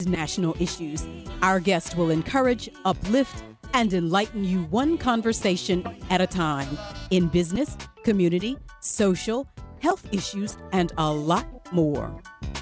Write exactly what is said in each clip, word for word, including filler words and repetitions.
national issues. Our guest will encourage, uplift, and enlighten you one conversation at a time in business, community, social, health issues, and a lot more.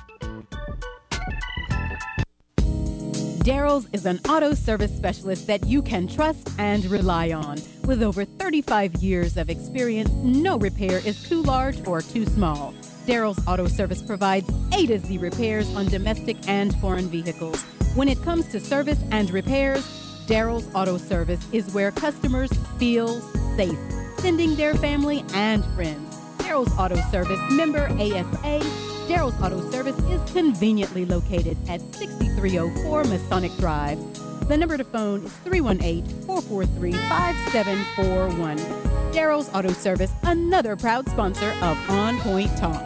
Darrell's is an auto service specialist that you can trust and rely on. With over thirty-five years of experience, no repair is too large or too small. Darrell's Auto Service provides A to Z repairs on domestic and foreign vehicles. When it comes to service and repairs, Darrell's Auto Service is where customers feel safe, sending their family and friends. Darrell's Auto Service, member A S A. Darrell's Auto Service is conveniently located at sixty-three oh four Masonic Drive. The number to phone is three one eight, four four three, five seven four one. Darrell's Auto Service, another proud sponsor of On Point Talk.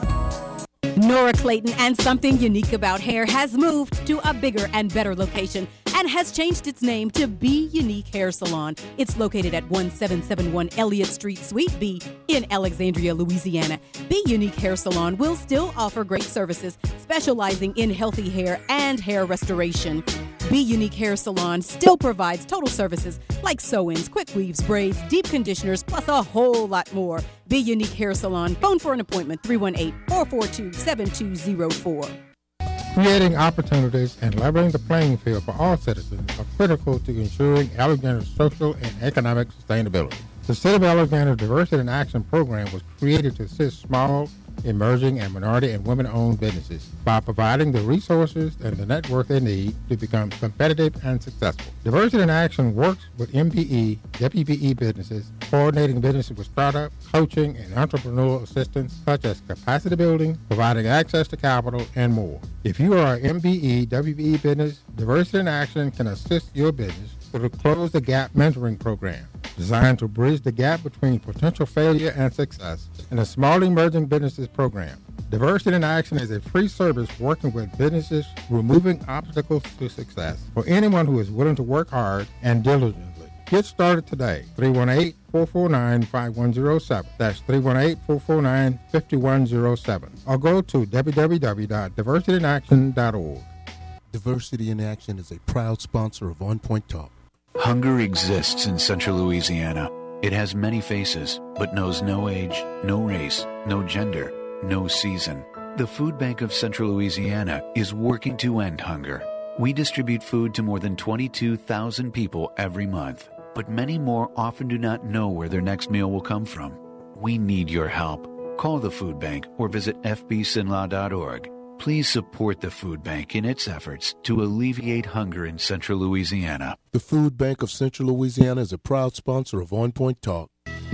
Nora Clayton and Something Unique About Hair has moved to a bigger and better location and has changed its name to Be Unique Hair Salon. It's located at one seven seven one Elliott Street, Suite B in Alexandria, Louisiana. Be Unique Hair Salon will still offer great services, specializing in healthy hair and hair restoration. Be Unique Hair Salon still provides total services like sew-ins, quick weaves, braids, deep conditioners, plus a whole lot more. Be Unique Hair Salon. Phone for an appointment, three one eight, four four two, seven two zero four. Creating opportunities and leveling the playing field for all citizens are critical to ensuring Alexandria's social and economic sustainability. The City of Alexandria Diversity in Action program was created to assist small, emerging, and minority and women-owned businesses by providing the resources and the network they need to become competitive and successful. Diversity in Action works with M B E, W B E businesses, coordinating businesses with startup, coaching, and entrepreneurial assistance such as capacity building, providing access to capital, and more. If you are an M B E, W B E business, Diversity in Action can assist your business through the Close the Gap mentoring program, designed to bridge the gap between potential failure and success, and a Small Emerging Businesses program. Diversity in Action is a free service working with businesses removing obstacles to success for anyone who is willing to work hard and diligently. Get started today. three one eight, four four nine, five one zero seven. That's three one eight, four four nine, five one zero seven. Or go to w w w dot diversity in action dot org. Diversity in Action is a proud sponsor of On Point Talk. Hunger exists in Central Louisiana. It has many faces, but knows no age, no race, no gender, no season. The Food Bank of Central Louisiana is working to end hunger. We distribute food to more than twenty-two thousand people every month, but many more often do not know where their next meal will come from. We need your help. Call the Food Bank or visit f b s i n l a dot org. Please support the Food Bank in its efforts to alleviate hunger in Central Louisiana. The Food Bank of Central Louisiana is a proud sponsor of On Point Talk.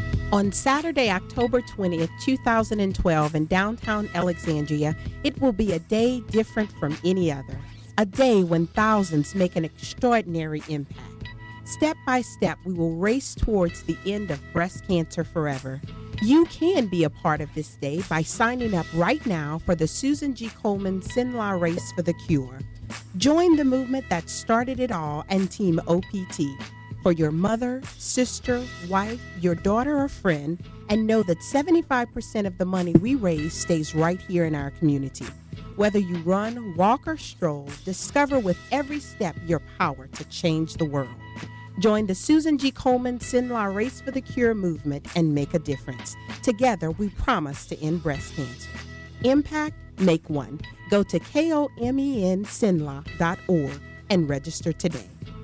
On Saturday, October twentieth, two thousand twelve, in downtown Alexandria, it will be a day different from any other. A day when thousands make an extraordinary impact. Step by step, we will race towards the end of breast cancer forever. You can be a part of this day by signing up right now for the Susan G. Komen Sinla Race for the Cure. Join the movement that started it all and Team O P T. For your mother, sister, wife, your daughter, or friend, and know that seventy-five percent of the money we raise stays right here in our community. Whether you run, walk, or stroll, discover with every step your power to change the world. Join the Susan G. Komen Sinla Race for the Cure movement and make a difference. Together, we promise to end breast cancer. Impact, make one. Go to komen sinla dot org and register today.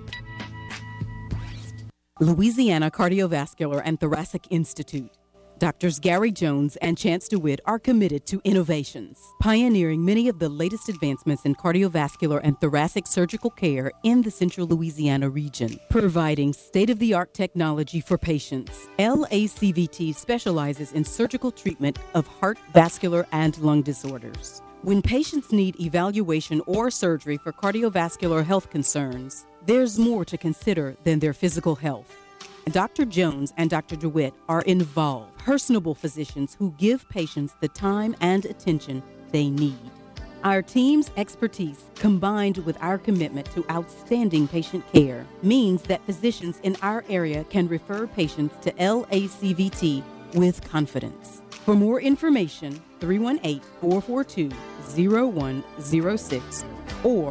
Louisiana Cardiovascular and Thoracic Institute. Doctors Gary Jones and Chance DeWitt are committed to innovations, pioneering many of the latest advancements in cardiovascular and thoracic surgical care in the Central Louisiana region, providing state-of-the-art technology for patients. L A C V T specializes in surgical treatment of heart, vascular, and lung disorders. When patients need evaluation or surgery for cardiovascular health concerns, there's more to consider than their physical health. Doctor Jones and Doctor DeWitt are involved, personable physicians who give patients the time and attention they need. Our team's expertise, combined with our commitment to outstanding patient care, means that physicians in our area can refer patients to L A C V T with confidence. For more information, three one eight, four four two, zero one zero six or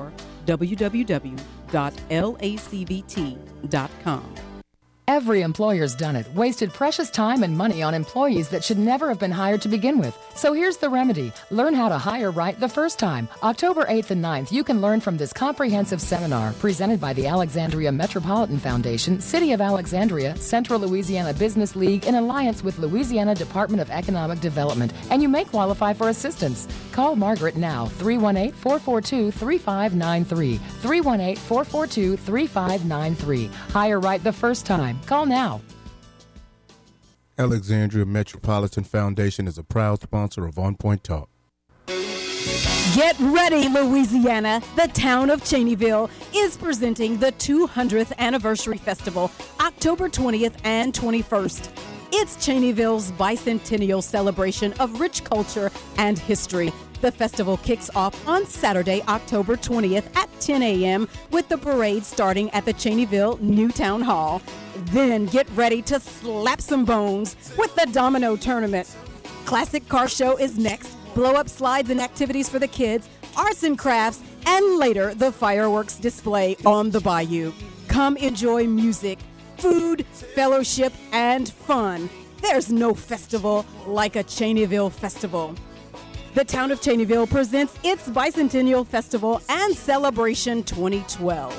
w w w dot l a c v t dot com. Every employer's done it, wasted precious time and money on employees that should never have been hired to begin with. So here's the remedy. Learn how to hire right the first time. October eighth and ninth, you can learn from this comprehensive seminar presented by the Alexandria Metropolitan Foundation, City of Alexandria, Central Louisiana Business League in alliance with Louisiana Department of Economic Development, and you may qualify for assistance. Call Margaret now, three one eight, four four two, three five nine three, three one eight, four four two, three five nine three. Hire right the first time. Call now. Alexandria Metropolitan Foundation is a proud sponsor of On Point Talk. Get ready, Louisiana. The town of Cheneyville is presenting the two hundredth Anniversary Festival, October twentieth and twenty-first. It's Cheneyville's bicentennial celebration of rich culture and history. The festival kicks off on Saturday, October twentieth at ten a.m. with the parade starting at the Cheneyville New Town Hall. Then get ready to slap some bones with the Domino Tournament. Classic Car Show is next, blow-up slides and activities for the kids, arts and crafts, and later the fireworks display on the bayou. Come enjoy music, food, fellowship, and fun. There's no festival like a Cheneyville festival. The town of Cheneyville presents its Bicentennial Festival and Celebration twenty twelve.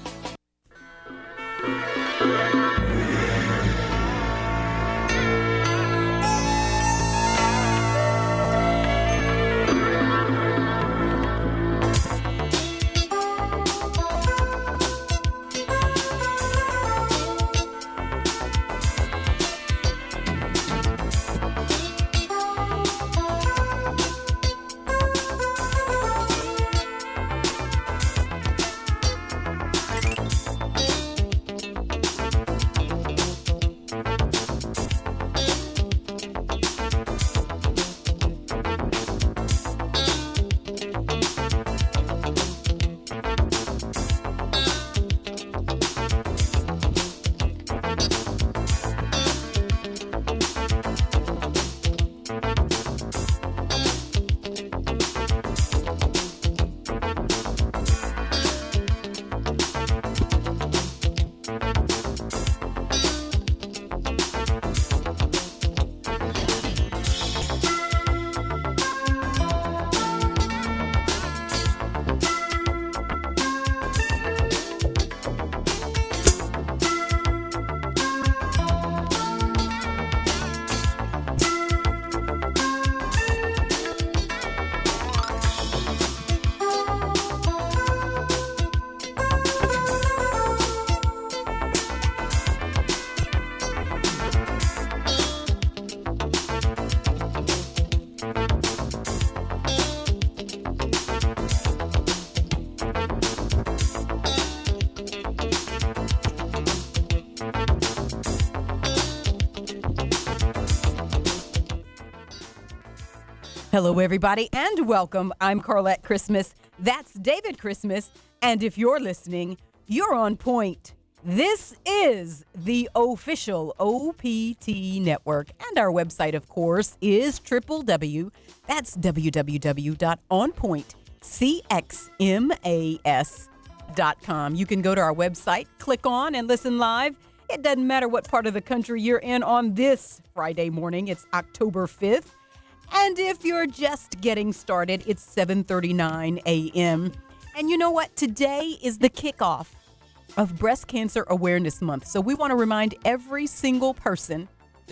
Hello, everybody, and welcome. I'm Carlette Christmas. That's David Christmas. And if you're listening, you're on point. This is the official O P T network. And our website, of course, is triple W. That's w w w dot on point c x m a s dot com. You can go to our website, click on, and listen live. It doesn't matter what part of the country you're in on this Friday morning. It's October fifth. And if you're just getting started, it's seven thirty-nine a.m. And you know what? Today is the kickoff of Breast Cancer Awareness Month. So we want to remind every single person,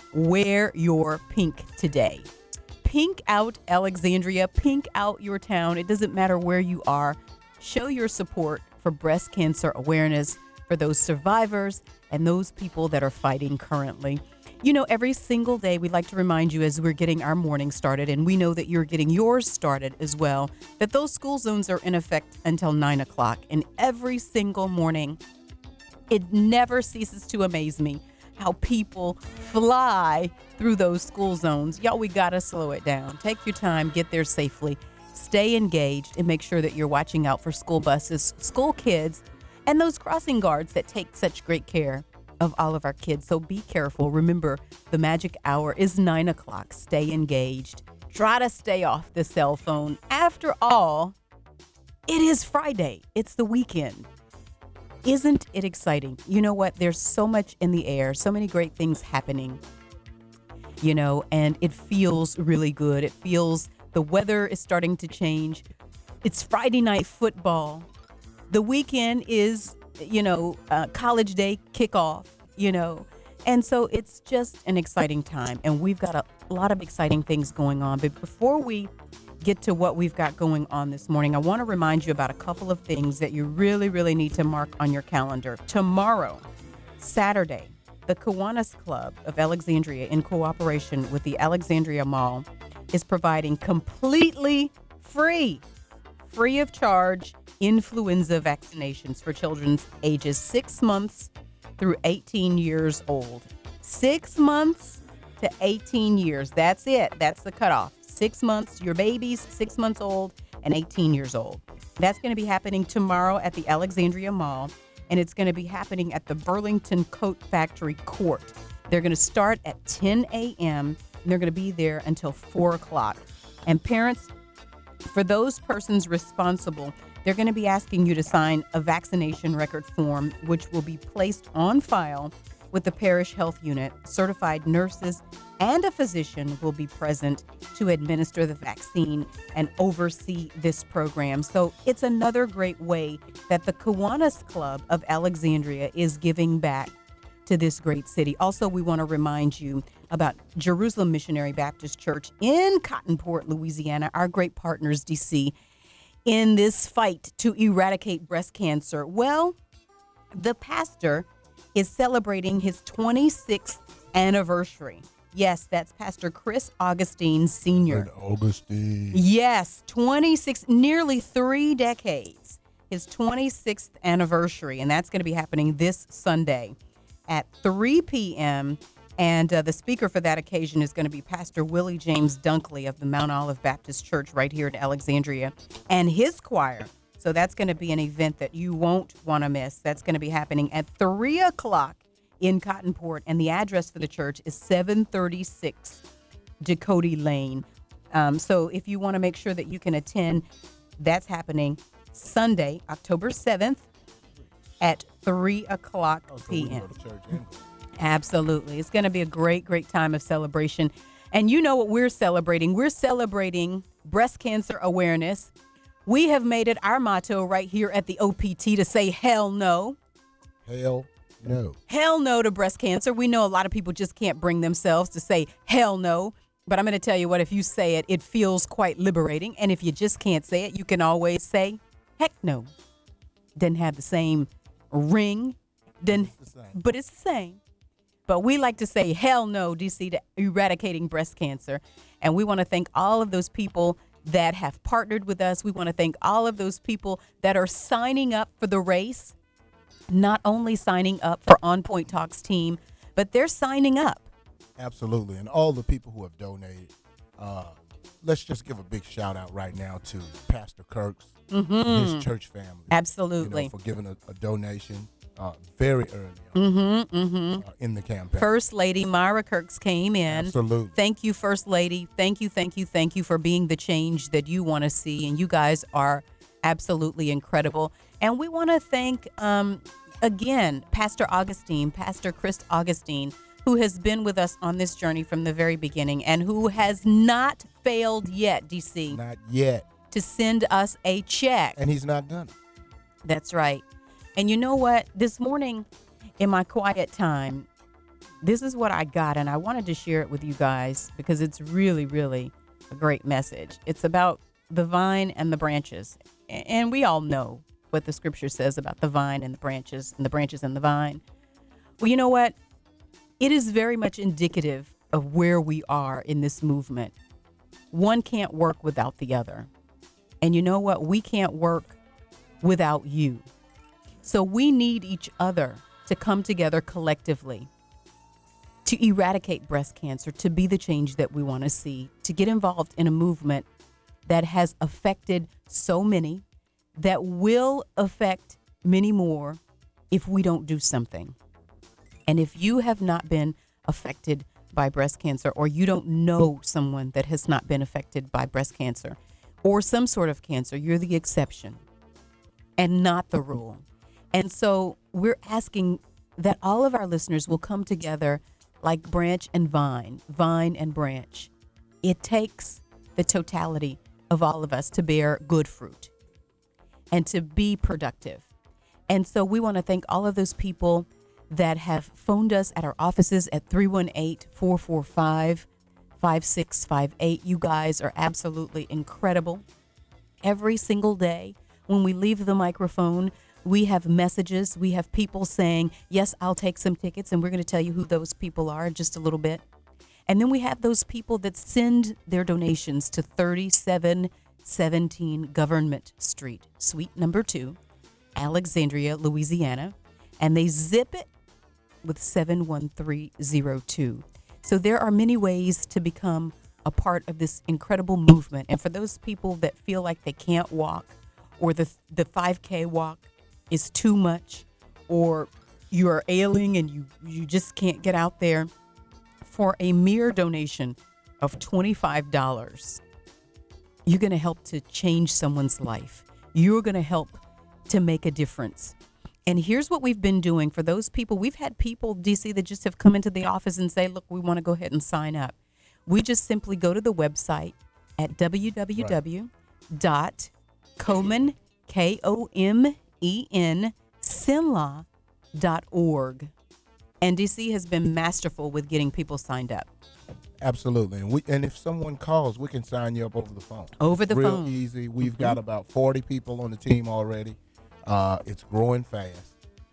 wear your pink today. Pink out Alexandria, pink out your town. It doesn't matter where you are. Show your support for breast cancer awareness for those survivors and those people that are fighting currently. You know, every single day we like to remind you as we're getting our morning started, and we know that you're getting yours started as well, that those school zones are in effect until nine o'clock. And every single morning, it never ceases to amaze me how people fly through those school zones. Y'all, we got to slow it down. Take your time, get there safely, stay engaged, and make sure that you're watching out for school buses, school kids, and those crossing guards that take such great care of all of our kids. So be careful. Remember, the magic hour is nine o'clock. Stay engaged. Try to stay off the cell phone. After all, It is Friday. It's the weekend. Isn't it exciting? You know what? There's so much in the air, so many great things happening, you know, and it feels really good. It feels the weather is starting to change. It's Friday night football. The weekend is, you know, uh, college day kickoff, you know, and so it's just an exciting time. And we've got a lot of exciting things going on. But before we get to what we've got going on this morning, I want to remind you about a couple of things that you really, really need to mark on your calendar. Tomorrow, Saturday, the Kiwanis Club of Alexandria, in cooperation with the Alexandria Mall, is providing completely free, free of charge influenza vaccinations for children ages six months through eighteen years old. Six months to eighteen years. That's it. That's the cutoff. Six months, your babies, six months old and eighteen years old. That's going to be happening tomorrow at the Alexandria Mall, and it's going to be happening at the Burlington Coat Factory Court. They're going to start at ten a.m., and they're going to be there until four o'clock. And parents, for those persons responsible, they're going to be asking you to sign a vaccination record form, which will be placed on file with the parish health unit. Certified nurses and a physician will be present to administer the vaccine and oversee this program. So it's another great way that the Kiwanis Club of Alexandria is giving back to this great city. Also, we want to remind you about Jerusalem Missionary Baptist Church in Cottonport, Louisiana, our great partners, D C, in this fight to eradicate breast cancer. Well, the pastor is celebrating his twenty-sixth anniversary. Yes, that's Pastor Chris Augustine Senior And Augustine. Yes, twenty-six, nearly three decades. His twenty-sixth anniversary, and that's going to be happening this Sunday at three p.m., and uh, the speaker for that occasion is going to be Pastor Willie James Dunkley of the Mount Olive Baptist Church right here in Alexandria, and his choir. So that's going to be an event that you won't want to miss. That's going to be happening at three o'clock in Cottonport, and the address for the church is seven thirty-six Ducote Lane. Um, so if you want to make sure that you can attend, that's happening Sunday, October seventh at three o'clock Oh, so we p.m. go to church and go. Absolutely. It's going to be a great, great time of celebration. And you know what we're celebrating? We're celebrating breast cancer awareness. We have made it our motto right here at the O P T to say hell no. Hell no. Hell no to breast cancer. We know a lot of people just can't bring themselves to say hell no. But I'm going to tell you what, if you say it, it feels quite liberating. And if you just can't say it, you can always say heck no. Doesn't have the same ring, then, It's the same. but it's the same. But we like to say hell no, D C, to eradicating breast cancer. And we want to thank all of those people that have partnered with us. We want to thank all of those people that are signing up for the race, not only signing up for On Point Talks team, but they're signing up. Absolutely. And all the people who have donated, uh, let's just give a big shout out right now to Pastor Kirks, Mm-hmm. his church family. Absolutely. You know, for giving a, a donation uh, very early on, Mm-hmm, mm-hmm. uh, in the campaign. First Lady Myra Kirks came in. Absolutely. Thank you, First Lady. Thank you, thank you, thank you for being the change that you want to see. And you guys are absolutely incredible. And we want to thank, um, again, Pastor Augustine, Pastor Chris Augustine, who has been with us on this journey from the very beginning and who has not failed yet, D C, Not yet. to send us a check. And he's not gonna. That's right. And you know what? This morning in my quiet time, this is what I got, and I wanted to share it with you guys because it's really, really a great message. It's about the vine and the branches. And we all know what the scripture says about the vine and the branches and the branches and the vine. Well, you know what? It is very much indicative of where we are in this movement. One can't work without the other. And you know what? We can't work without you. So we need each other to come together collectively to eradicate breast cancer, to be the change that we want to see, to get involved in a movement that has affected so many, that will affect many more if we don't do something. And if you have not been affected by breast cancer, or you don't know someone that has not been affected by breast cancer or some sort of cancer, you're the exception. and not the rule. And so we're asking that all of our listeners will come together like branch and vine, vine and branch. It takes the totality of all of us to bear good fruit and to be productive. And so we want to thank all of those people that have phoned us at our offices at three one eight, four four five, five six five eight. You guys are absolutely incredible. Every single day when we leave the microphone, we have messages. We have people saying, yes, I'll take some tickets. And we're going to tell you who those people are in just a little bit. And then we have those people that send their donations to thirty-seven seventeen Government Street, Suite number two, Alexandria, Louisiana. And they zip it with seven one three zero two. So there are many ways to become a part of this incredible movement. And for those people that feel like they can't walk, or the the five K walk is too much, or you're ailing and you, you just can't get out there, for a mere donation of twenty-five dollars, you're going to help to change someone's life. You're going to help to make a difference. And here's what we've been doing for those people. We've had people, D C, that just have come into the office and say, look, we want to go ahead and sign up. We just simply go to the website at w w w dot komen, K O M E N, Sinlaw dot org. And D C has been masterful with getting people signed up. Absolutely. And we and if someone calls, we can sign you up over the phone. Over the Real phone. Real easy. We've mm-hmm. got about forty people on the team already. Uh, it's growing fast.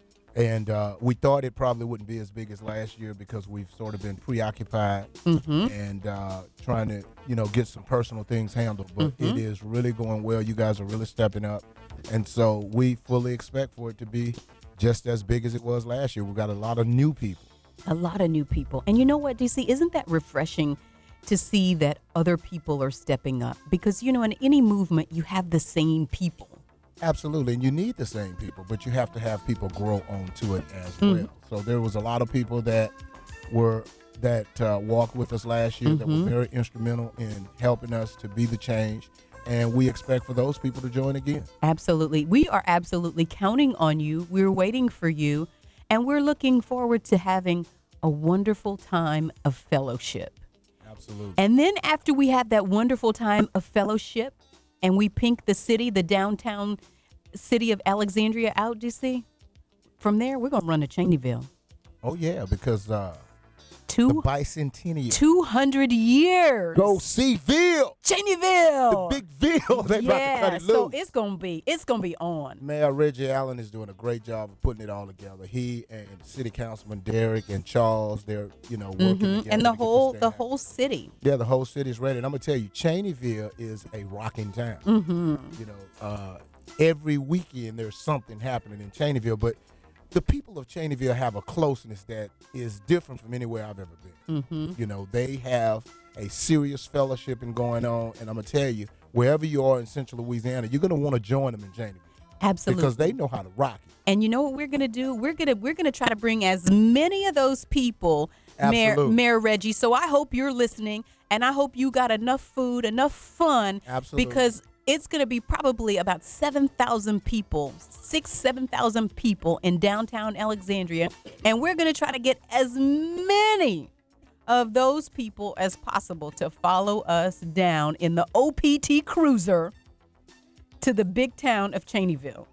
And uh, we thought it probably wouldn't be as big as last year because we've sort of been preoccupied mm-hmm. and uh, trying to, you know, get some personal things handled. But mm-hmm. it is really going well. You guys are really stepping up. And so we fully expect for it to be just as big as it was last year. We've got a lot of new people. A lot of new people. And you know what, D C, isn't that refreshing to see that other people are stepping up? Because, you know, in any movement, you have the same people. Absolutely. And you need the same people, but you have to have people grow onto it as mm-hmm. well. So there was a lot of people that were that uh, walked with us last year mm-hmm. that were very instrumental in helping us to be the change. And we expect for those people to join again. Absolutely. We are absolutely counting on you. We're waiting for you. And we're looking forward to having a wonderful time of fellowship. Absolutely. And then after we have that wonderful time of fellowship and we pink the city, the downtown city of Alexandria out, D C, from there, we're going to run to Cheneyville. Oh, yeah, because uh, Two, the bicentennial. two hundred years. Go see Ville. Cheneyville. The big Ville. They yeah, about to cut it loose. So it's going to be, it's going to be on. Mayor Reggie Allen is doing a great job of putting it all together. He and City Councilman Derek and Charles, they're, you know, working mm-hmm. together. And the to whole, get this the thing whole city. Yeah, the whole city's ready. And I'm going to tell you, Cheneyville is a rocking town. Mm-hmm. You know, uh, every weekend there's something happening in Cheneyville, but the people of Cheneyville have a closeness that is different from anywhere I've ever been. Mm-hmm. You know, they have a serious fellowshipping going on, and I'm going to tell you, wherever you are in Central Louisiana, you're going to want to join them in Cheneyville. Absolutely. Because they know how to rock it. And you know what we're going to do? We're going to we're going to try to bring as many of those people, Mayor, Mayor Reggie. So I hope you're listening, and I hope you got enough food, enough fun. Absolutely. Because it's going to be probably about seven thousand people, six, seven thousand people in downtown Alexandria. And we're going to try to get as many of those people as possible to follow us down in the O P T Cruiser to the big town of Cheneyville.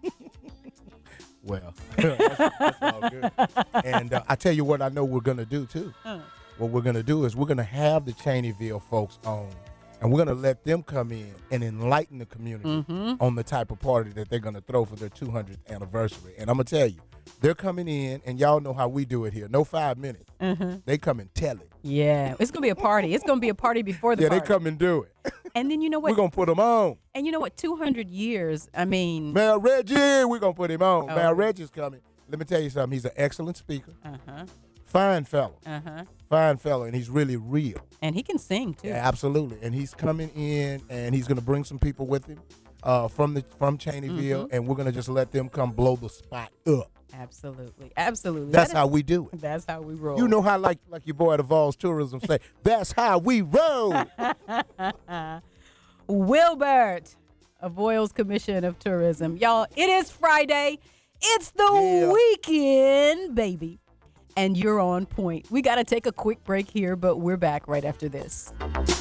Well, that's, that's all good. And uh, I tell you what I know we're going to do, too. Uh. What we're going to do is we're going to have the Cheneyville folks on. And we're going to let them come in and enlighten the community mm-hmm. on the type of party that they're going to throw for their two hundredth anniversary. And I'm going to tell you, they're coming in, and y'all know how we do it here. No five minutes. Mm-hmm. They come and tell it. Yeah, it's going to be a party. It's going to be a party before the yeah, party. Yeah, they come and do it. And then you know what? We're going to put them on. And you know what? two hundred years, I mean. Mayor Reggie, we're going to put him on. Oh. Mayor Reggie's coming. Let me tell you something. He's an excellent speaker. Uh-huh. Fine fellow. Uh-huh. Fine fellow, and he's really real. And he can sing, too. Yeah, absolutely. And he's coming in, and he's going to bring some people with him uh, from the from Cheneyville, mm-hmm. and we're going to just let them come blow the spot up. Absolutely. Absolutely. That's that how is, we do it. That's how we roll. You know how, like like your boy at Vols Tourism say, that's how we roll. Wilbert. Avoyelles Commission of Tourism. Y'all, it is Friday. It's the Yeah. weekend, baby. And you're on point. We got to take a quick break here, but we're back right after this.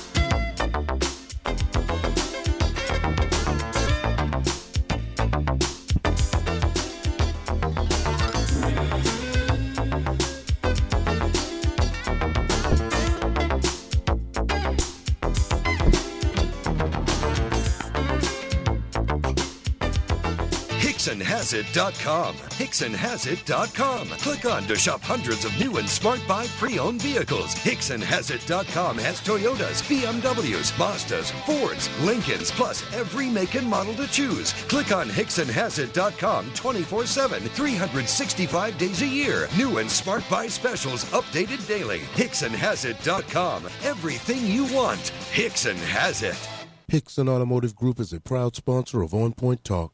Hickson Has It dot com. Hickson Has It dot com. Click on to shop hundreds of new and smart buy pre-owned vehicles. Hickson Has It dot com has Toyotas, B M Ws, Mazdas, Fords, Lincolns, plus every make and model to choose. Click on Hickson Has It dot com twenty-four seven, three hundred sixty-five days a year. New and smart buy specials updated daily. Hickson Has It dot com. Everything you want. Hickson has it. Hickson Automotive Group is a proud sponsor of On Point Talk.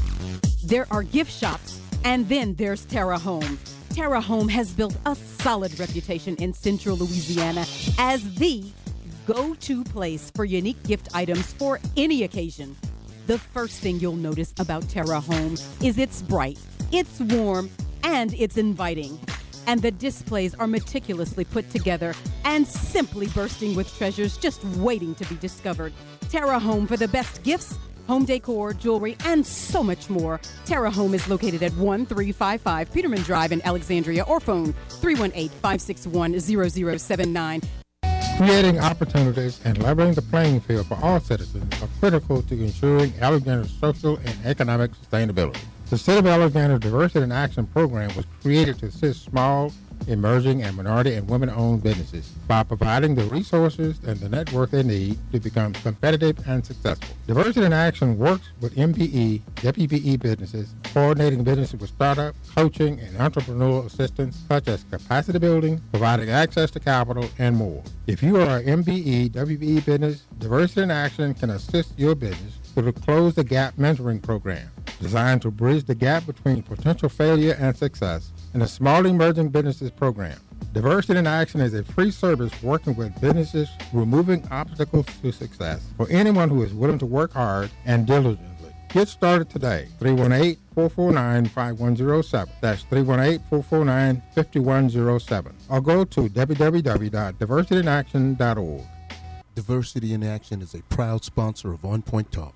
There are gift shops, and then there's Terra Home. Terra Home has built a solid reputation in Central Louisiana as the go-to place for unique gift items for any occasion. The first thing you'll notice about Terra Home is it's bright, it's warm, and it's inviting. And the displays are meticulously put together and simply bursting with treasures just waiting to be discovered. Terra Home for the best gifts, home decor, jewelry, and so much more. Terra Home is located at one three five five Peterman Drive in Alexandria, or phone three one eight, five six one, zero zero seven nine. Creating opportunities and leveling the playing field for all citizens are critical to ensuring Alexandria's social and economic sustainability. The City of Alexandria Diversity in Action program was created to assist small, emerging, and minority and women-owned businesses by providing the resources and the network they need to become competitive and successful. Diversity in Action works with M P E, W P E businesses, coordinating businesses with startup, coaching, and entrepreneurial assistance such as capacity building, providing access to capital, and more. If you are an M P E, W P E business, Diversity in Action can assist your business through the Close the Gap Mentoring Program, designed to bridge the gap between potential failure and success, and the Small Emerging Businesses Program. Diversity in Action is a free service working with businesses removing obstacles to success for anyone who is willing to work hard and diligently. Get started today. three one eight, four four nine, five one zero seven. That's three one eight, four four nine, five one zero seven. Or go to w w w dot diversity in action dot org. Diversity in Action is a proud sponsor of On Point Talk.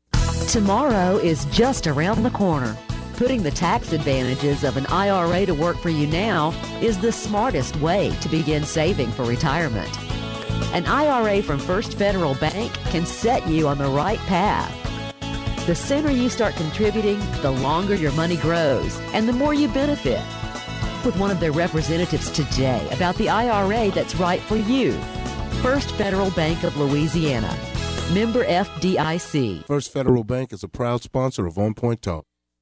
Tomorrow is just around the corner. Putting the tax advantages of an I R A to work for you now is the smartest way to begin saving for retirement. An I R A from First Federal Bank can set you on the right path. The sooner you start contributing, the longer your money grows and the more you benefit. With one of their representatives today about the I R A that's right for you. First Federal Bank of Louisiana. Member F D I C. First Federal Bank is a proud sponsor of On Point Talk.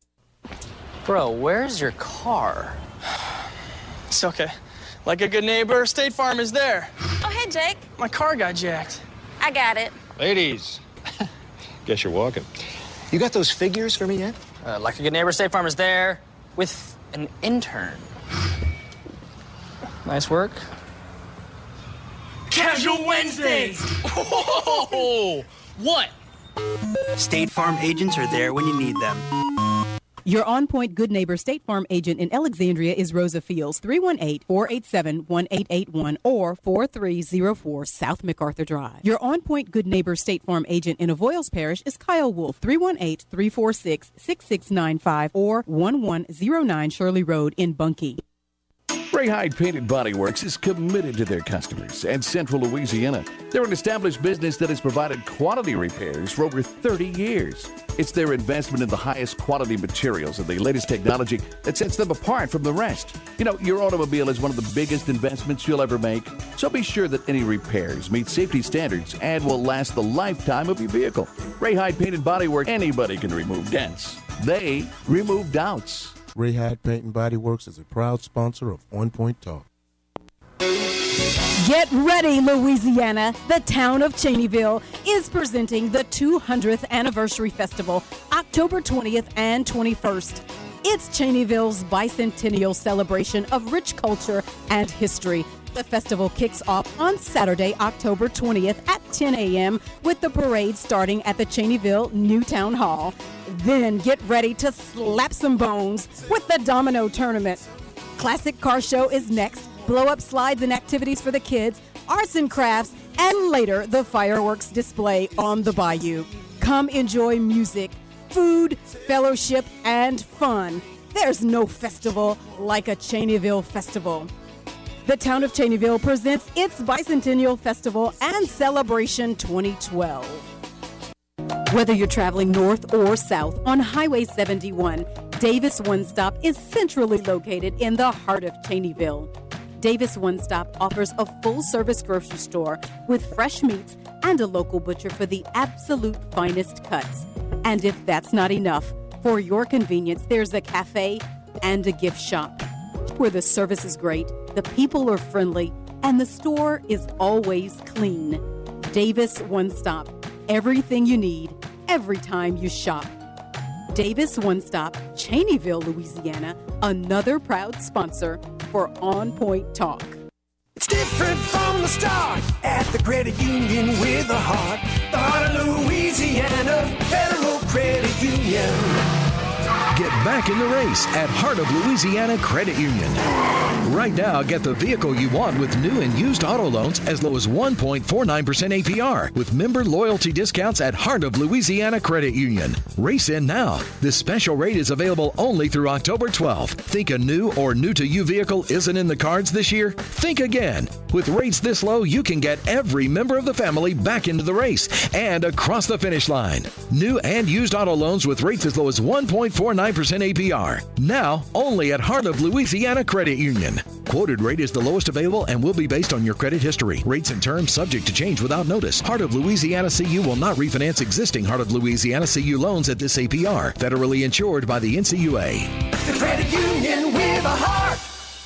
Bro, where's your car? It's okay. Like a good neighbor, State Farm is there. Oh, hey, Jake. My car got jacked. I got it. Ladies, guess you're walking. You got those figures for me yet? Uh, like a good neighbor, State Farm is there with an intern. Nice work. Casual Wednesdays! Oh, what? State Farm agents are there when you need them. Your on-point good neighbor State Farm agent in Alexandria is Rosa Fields, three one eight, four eight seven, one eight eight one or four three zero four South MacArthur Drive. Your on-point good neighbor State Farm agent in Avoyelles Parish is Kyle Wolf, three one eight, three four six, six six nine five or one one zero nine Shirley Road in Bunkie. Ray Hyde Painted Body Works is committed to their customers and Central Louisiana. They're an established business that has provided quality repairs for over thirty years. It's their investment in the highest quality materials and the latest technology that sets them apart from the rest. You know, your automobile is one of the biggest investments you'll ever make, so be sure that any repairs meet safety standards and will last the lifetime of your vehicle. Ray Hyde Painted Body Works, anybody can remove dents. They remove doubts. Ray Hyde Paint and Body Works is a proud sponsor of On Point Talk. Get ready, Louisiana. The town of Cheneyville is presenting the two hundredth Anniversary Festival, October twentieth and twenty-first. It's Cheneyville's bicentennial celebration of rich culture and history, The festival kicks off on Saturday, October twentieth at ten a.m. with the parade starting at the Cheneyville New Town Hall. Then get ready to slap some bones with the Domino Tournament. Classic Car Show is next, blow-up slides and activities for the kids, arts and crafts, and later the fireworks display on the bayou. Come enjoy music, food, fellowship, and fun. There's no festival like a Cheneyville festival. The town of Cheneyville presents its Bicentennial Festival and Celebration twenty twelve. Whether you're traveling north or south on Highway seventy-one, Davis One Stop is centrally located in the heart of Cheneyville. Davis One Stop offers a full-service grocery store with fresh meats and a local butcher for the absolute finest cuts. And if that's not enough, for your convenience, there's a cafe and a gift shop where the service is great, the people are friendly, and the store is always clean. Davis One Stop. Everything you need, every time you shop. Davis One Stop, Cheneyville, Louisiana, another proud sponsor for On Point Talk. It's different from the start at the credit union with a heart. The heart of Louisiana, Federal Credit Union. Get back in the race at Heart of Louisiana Credit Union. Right now, get the vehicle you want with new and used auto loans as low as one point four nine percent A P R with member loyalty discounts at Heart of Louisiana Credit Union. Race in now. This special rate is available only through October twelfth. Think a new or new-to-you vehicle isn't in the cards this year? Think again. With rates this low, you can get every member of the family back into the race and across the finish line. New and used auto loans with rates as low as one point four nine percent A P R. Now, only at Heart of Louisiana Credit Union. Quoted rate is the lowest available and will be based on your credit history. Rates and terms subject to change without notice. Heart of Louisiana C U will not refinance existing Heart of Louisiana C U loans at this A P R. Federally insured by the N C U A. The credit union with a heart.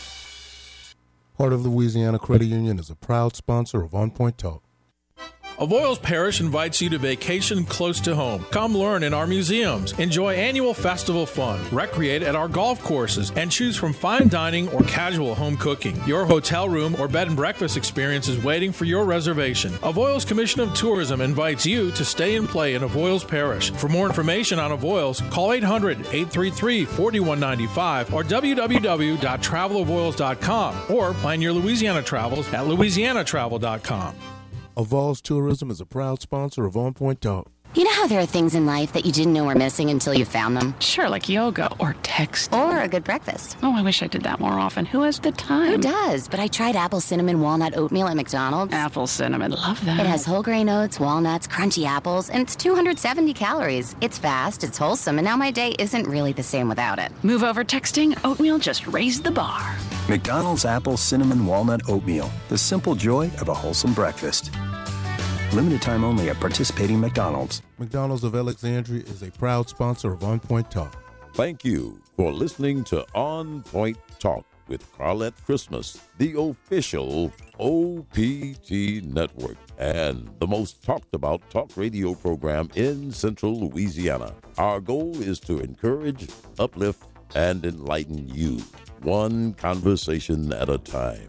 Heart of Louisiana Credit Union is a proud sponsor of On Point Talk. Avoyelles Parish invites you to vacation close to home. Come learn in our museums, enjoy annual festival fun, recreate at our golf courses, and choose from fine dining or casual home cooking. Your hotel room or bed and breakfast experience is waiting for your reservation. Avoyelles Commission of Tourism invites you to stay and play in Avoyelles Parish. For more information on Avoyelles, call eight hundred, eight three three, four one nine five or w w w dot travel avoyelles dot com or plan your Louisiana travels at louisiana travel dot com. Avoyelles Tourism is a proud sponsor of On Point Talk. You know how there are things in life that you didn't know were missing until you found them? Sure, like yoga or text. Or a good breakfast. Oh, I wish I did that more often. Who has the time? Who does? But I tried apple cinnamon walnut oatmeal at McDonald's. Apple cinnamon, love that. It has whole grain oats, walnuts, crunchy apples, and it's two hundred seventy calories. It's fast, it's wholesome, and now my day isn't really the same without it. Move over texting, oatmeal just raised the bar. McDonald's apple cinnamon walnut oatmeal. The simple joy of a wholesome breakfast. Limited time only at participating McDonald's. McDonald's of Alexandria is a proud sponsor of On Point Talk. Thank you for listening to On Point Talk with Carlette Christmas, the official O P T network and the most talked about talk radio program in Central Louisiana. Our goal is to encourage, uplift, and enlighten you, one conversation at a time.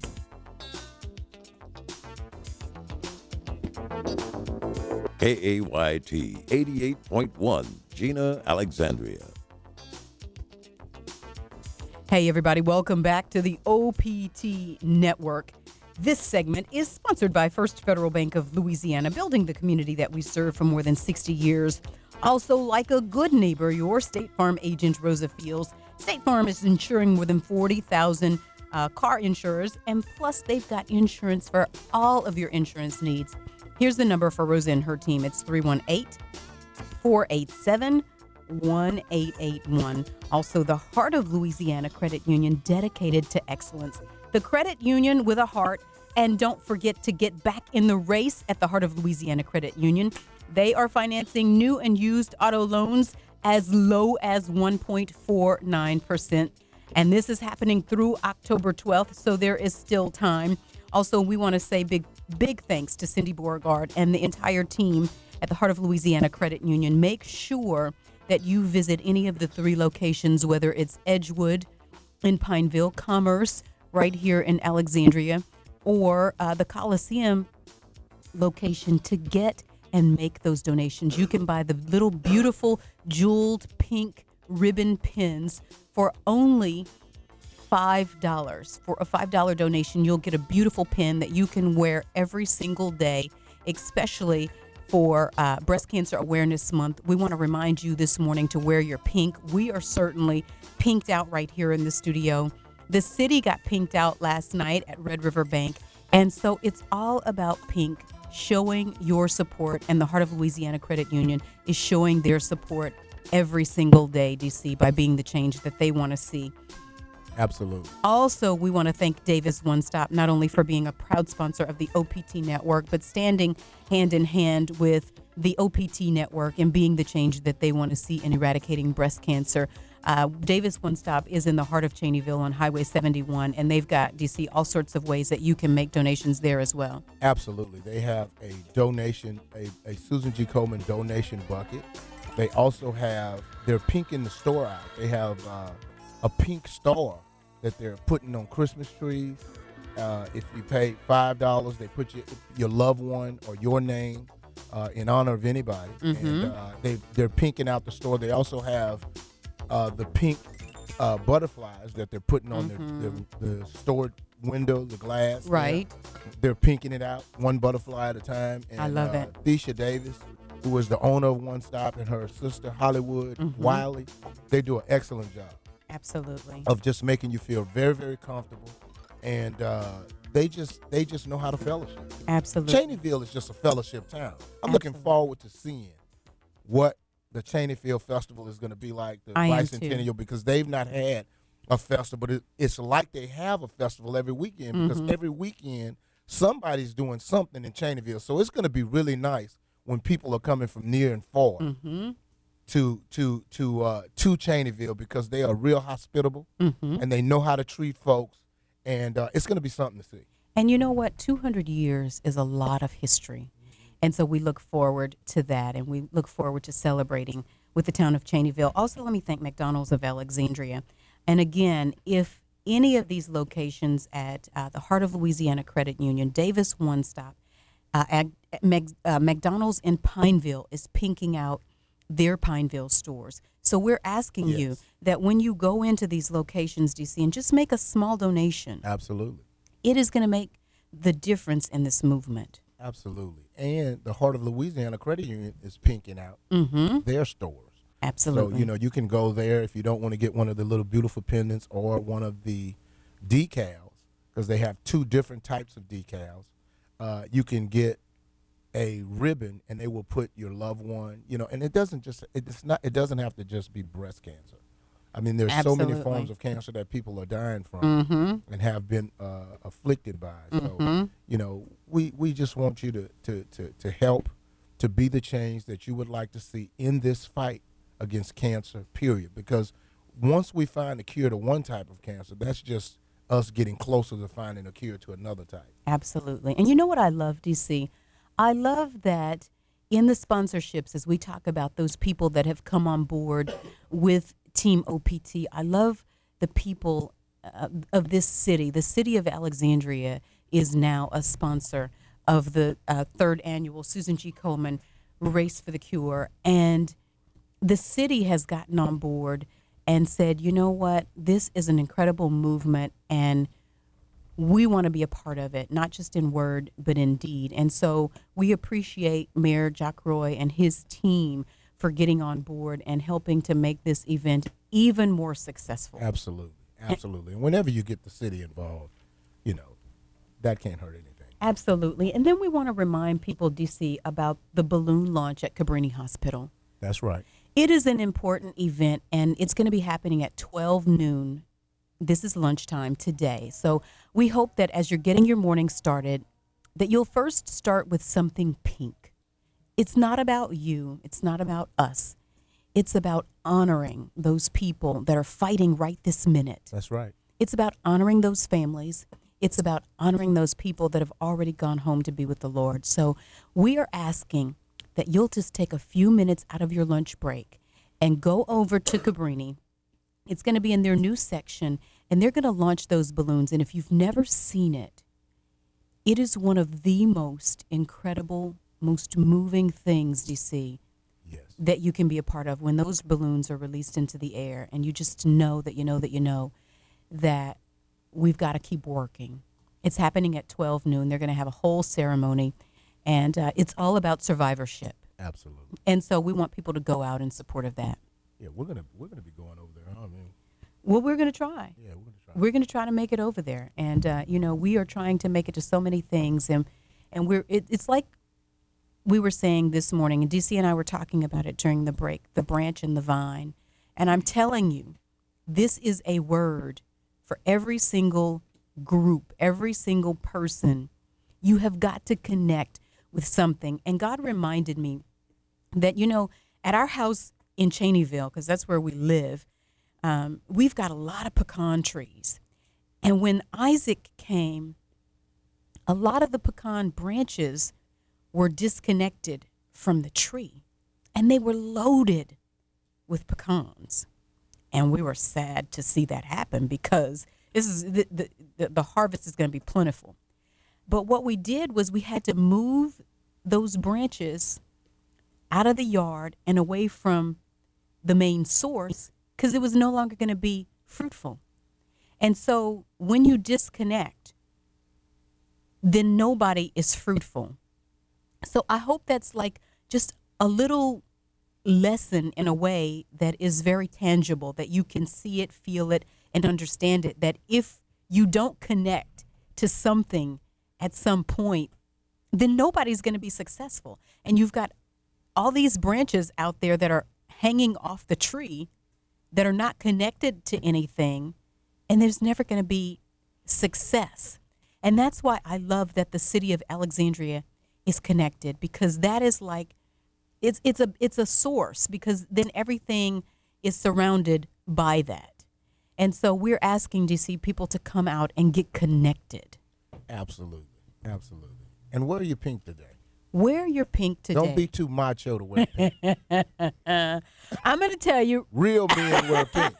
K A Y T eighty-eight point one, Gina, Alexandria. Hey, everybody. Welcome back to the O P T Network. This segment is sponsored by First Federal Bank of Louisiana, building the community that we serve for more than sixty years. Also, like a good neighbor, your State Farm agent, Rosa Fields. State Farm is insuring more than forty thousand uh, car insurers, and plus they've got insurance for all of your insurance needs. Here's the number for Rosa and her team. It's three one eight, four eight seven, one eight eight one. Also, the Heart of Louisiana Credit Union, dedicated to excellence. The credit union with a heart. And don't forget to get back in the race at the Heart of Louisiana Credit Union. They are financing new and used auto loans as low as one point four nine percent. And this is happening through October twelfth, so there is still time. Also, we want to say big, big thanks to Cindy Beauregard and the entire team at the Heart of Louisiana Credit Union. Make sure that you visit any of the three locations, whether it's Edgewood in Pineville, Commerce right here in Alexandria, or uh, the Coliseum location to get and make those donations. You can buy the little beautiful jeweled pink ribbon pins for only five dollars. For a five dollar donation, you'll get a beautiful pin that you can wear every single day, especially for uh, Breast Cancer Awareness Month. We want to remind you this morning to wear your pink. We are certainly pinked out right here in the studio. The city got pinked out last night at Red River Bank, and so it's all about pink, showing your support, and the Heart of Louisiana Credit Union is showing their support every single day, D C, by being the change that they want to see. Absolutely. Also, we want to thank Davis One Stop not only for being a proud sponsor of the O P T Network, but standing hand in hand with the O P T Network and being the change that they want to see in eradicating breast cancer. Uh, Davis One Stop is in the heart of Cheneyville on Highway seventy-one, and they've got, D C, all sorts of ways that you can make donations there as well. Absolutely. They have a donation, a, a Susan G. Komen donation bucket. They also have, they're pink in the store out. They have uh, a pink star that they're putting on Christmas trees. Uh, if you pay five dollars, they put your, your loved one or your name uh, in honor of anybody. Mm-hmm. And uh, they, they're pinking out the store. They also have uh, the pink uh, butterflies that they're putting on mm-hmm. their, their, the stored window, the glass. Right. They're, they're pinking it out, one butterfly at a time. And, I love uh, it. Thesha Davis, who is the owner of One Stop, and her sister, Hollywood mm-hmm. Wiley, they do an excellent job. Absolutely. Of just making you feel very, very comfortable. And uh, they just they just know how to fellowship. Absolutely. Cheneyville is just a fellowship town. I'm Absolutely. looking forward to seeing what the Cheneyville Festival is going to be like, the I am bicentennial, too. because they've not had a festival. But it, it's like they have a festival every weekend, because Mhm. every weekend somebody's doing something in Cheneyville. So it's going to be really nice when people are coming from near and far. Mm-hmm. to to to uh, to Cheneyville, because they are real hospitable Mhm. and they know how to treat folks, and uh, it's going to be something to see. And you know what? two hundred years is a lot of history. And so we look forward to that, and we look forward to celebrating with the town of Cheneyville. Also, let me thank McDonald's of Alexandria. And again, if any of these locations at uh, the Heart of Louisiana Credit Union, Davis One Stop, uh, Ag- Mag- uh, McDonald's in Pineville is pinking out their Pineville stores. So we're asking Yes. you that when you go into these locations, D C, and just make a small donation. Absolutely. It is going to make the difference in this movement. Absolutely. And the Heart of Louisiana Credit Union is pinking out Mhm. their stores. Absolutely. So, you know, you can go there if you don't want to get one of the little beautiful pendants or one of the decals, because they have two different types of decals. Uh, you can get a ribbon, and they will put your loved one, you know, and it doesn't just, it's not, it doesn't have to just be breast cancer. I mean, there's so many Absolutely. forms of cancer that people are dying from Mhm. and have been uh, afflicted by. So, Mhm. you know, we, we just want you to, to, to, to help, to be the change that you would like to see in this fight against cancer, period. Because once we find a cure to one type of cancer, that's just us getting closer to finding a cure to another type. Absolutely. And you know what I love, D C? I love that in the sponsorships, as we talk about those people that have come on board with Team O P T, I love the people uh, of this city. The city of Alexandria is now a sponsor of the uh, third annual Susan G. Komen Race for the Cure. And the city has gotten on board and said, you know what, this is an incredible movement, and we want to be a part of it, not just in word, but in deed. And so we appreciate Mayor Jack Roy and his team for getting on board and helping to make this event even more successful. Absolutely. Absolutely. And whenever you get the city involved, you know, that can't hurt anything. Absolutely. And then we want to remind people, D C, about the balloon launch at Cabrini Hospital. That's right. It is an important event, and it's going to be happening at twelve noon. This is lunchtime today. So we hope that as you're getting your morning started, that you'll first start with something pink. It's not about you. It's not about us. It's about honoring those people that are fighting right this minute. That's right. It's about honoring those families. It's about honoring those people that have already gone home to be with the Lord. So we are asking that you'll just take a few minutes out of your lunch break and go over to Cabrini. It's going to be in their new section, and they're going to launch those balloons. And if you've never seen it, It is one of the most incredible, most moving things, D C, yes. that you can be a part of when those balloons are released into the air and you just know that you know that you know that we've got to keep working. It's happening at twelve noon. They're going to have a whole ceremony, and uh, it's all about survivorship. Absolutely. And so we want people to go out in support of that. Yeah, we're gonna we're gonna be going over there. Huh? I mean, well, we're going to try. Yeah, we're gonna try. We're going to try to make it over there, and uh, you know, we are trying to make it to so many things, and and we're it, it's like we were saying this morning, and D C and I were talking about it during the break, the branch and the vine, and I'm telling you, this is a word for every single group, every single person. You have got to connect with something, and God reminded me that, you know, at our house in Cheneyville, because that's where we live, um, we've got a lot of pecan trees. And when Isaac came, a lot of the pecan branches were disconnected from the tree, and they were loaded with pecans. And we were sad to see that happen because this is the, the, the, the harvest is going to be plentiful. But what we did was we had to move those branches out of the yard and away from the main source because it was no longer going to be fruitful. And so when you disconnect, then nobody is fruitful. So I hope that's like just a little lesson in a way that is very tangible, that you can see it, feel it, and understand it, that if you don't connect to something at some point, then nobody's going to be successful. And you've got all these branches out there that are hanging off the tree that are not connected to anything, and there's never going to be success. And that's why I love that the city of Alexandria is connected, because that is like, it's it's a it's a source, because then everything is surrounded by that. And so we're asking D C people to come out and get connected. Absolutely. Absolutely. And wear your pink today. Wear your pink today. Don't be too macho to wear pink. I'm going to tell you. Real men wear pink.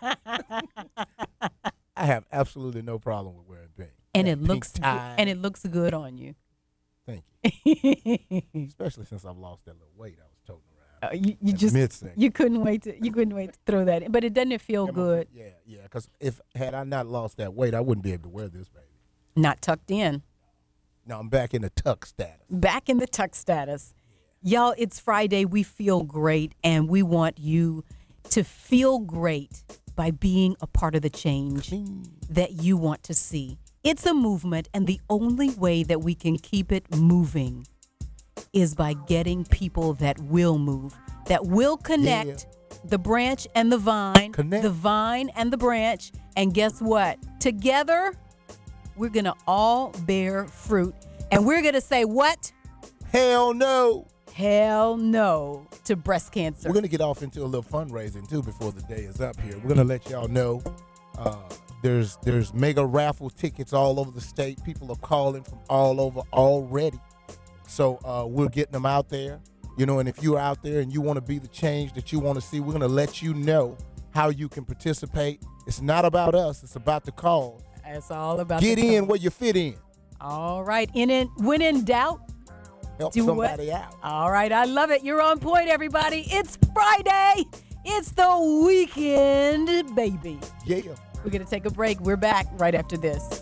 I have absolutely no problem with wearing pink. And that it looks good, tie. and it looks good on you. Thank you. Especially since I've lost that little weight I was toting around. Uh, you you just mid-section. you couldn't wait to you couldn't wait to throw that in, but it doesn't it feel Yeah, good? Yeah, yeah. Because if had I not lost that weight, I wouldn't be able to wear this, baby. Not tucked in. Now I'm back in the tuck status. Back in the tuck status. Y'all, it's Friday. We feel great, and we want you to feel great by being a part of the change that you want to see. It's a movement, and the only way that we can keep it moving is by getting people that will move, that will connect Yeah. the branch and the vine, Connect. the vine and the branch, and guess what? Together, we're going to all bear fruit, and we're going to say what? Hell no. Hell no to breast cancer. We're going to get off into a little fundraising, too, before the day is up here. We're going to let y'all know uh, there's there's mega raffle tickets all over the state. People are calling from all over already. So uh, we're getting them out there. You know, and if you're out there and you want to be the change that you want to see, we're going to let you know how you can participate. It's not about us. It's about the cause. It's all about Get the in cause. where you fit in. All right. In, in When in doubt, Help do somebody what? out. All right. I love it. You're on point, everybody. It's Friday. It's the weekend, baby. Yeah. We're going to take a break. We're back right after this.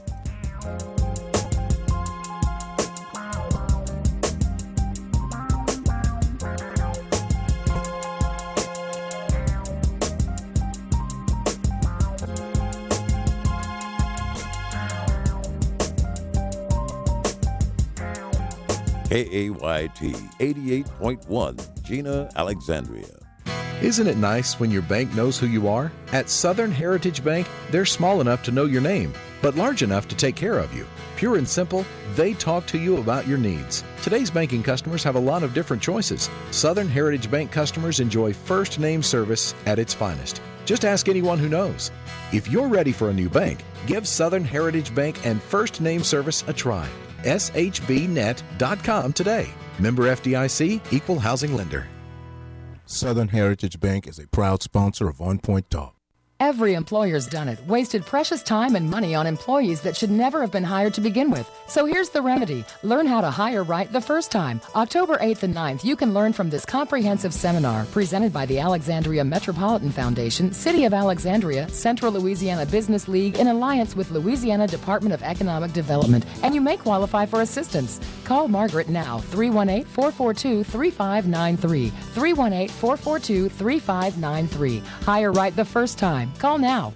K A Y T eighty-eight point one, Gina, Alexandria. Isn't it nice when your bank knows who you are? At Southern Heritage Bank, they're small enough to know your name, but large enough to take care of you. Pure and simple, they talk to you about your needs. Today's banking customers have a lot of different choices. Southern Heritage Bank customers enjoy first name service at its finest. Just ask anyone who knows. If you're ready for a new bank, give Southern Heritage Bank and first name service a try. S H B net dot com today. Member F D I C, Equal Housing Lender. Southern Heritage Bank is a proud sponsor of On Point Talk. Every employer's done it, wasted precious time and money on employees that should never have been hired to begin with. So here's the remedy. Learn how to hire right the first time. October eighth and ninth, you can learn from this comprehensive seminar presented by the Alexandria Metropolitan Foundation, City of Alexandria, Central Louisiana Business League in alliance with Louisiana Department of Economic Development, and you may qualify for assistance. Call Margaret now, three one eight, four four two, three five nine three, three one eight, four four two, three five nine three. Hire right the first time. Call now.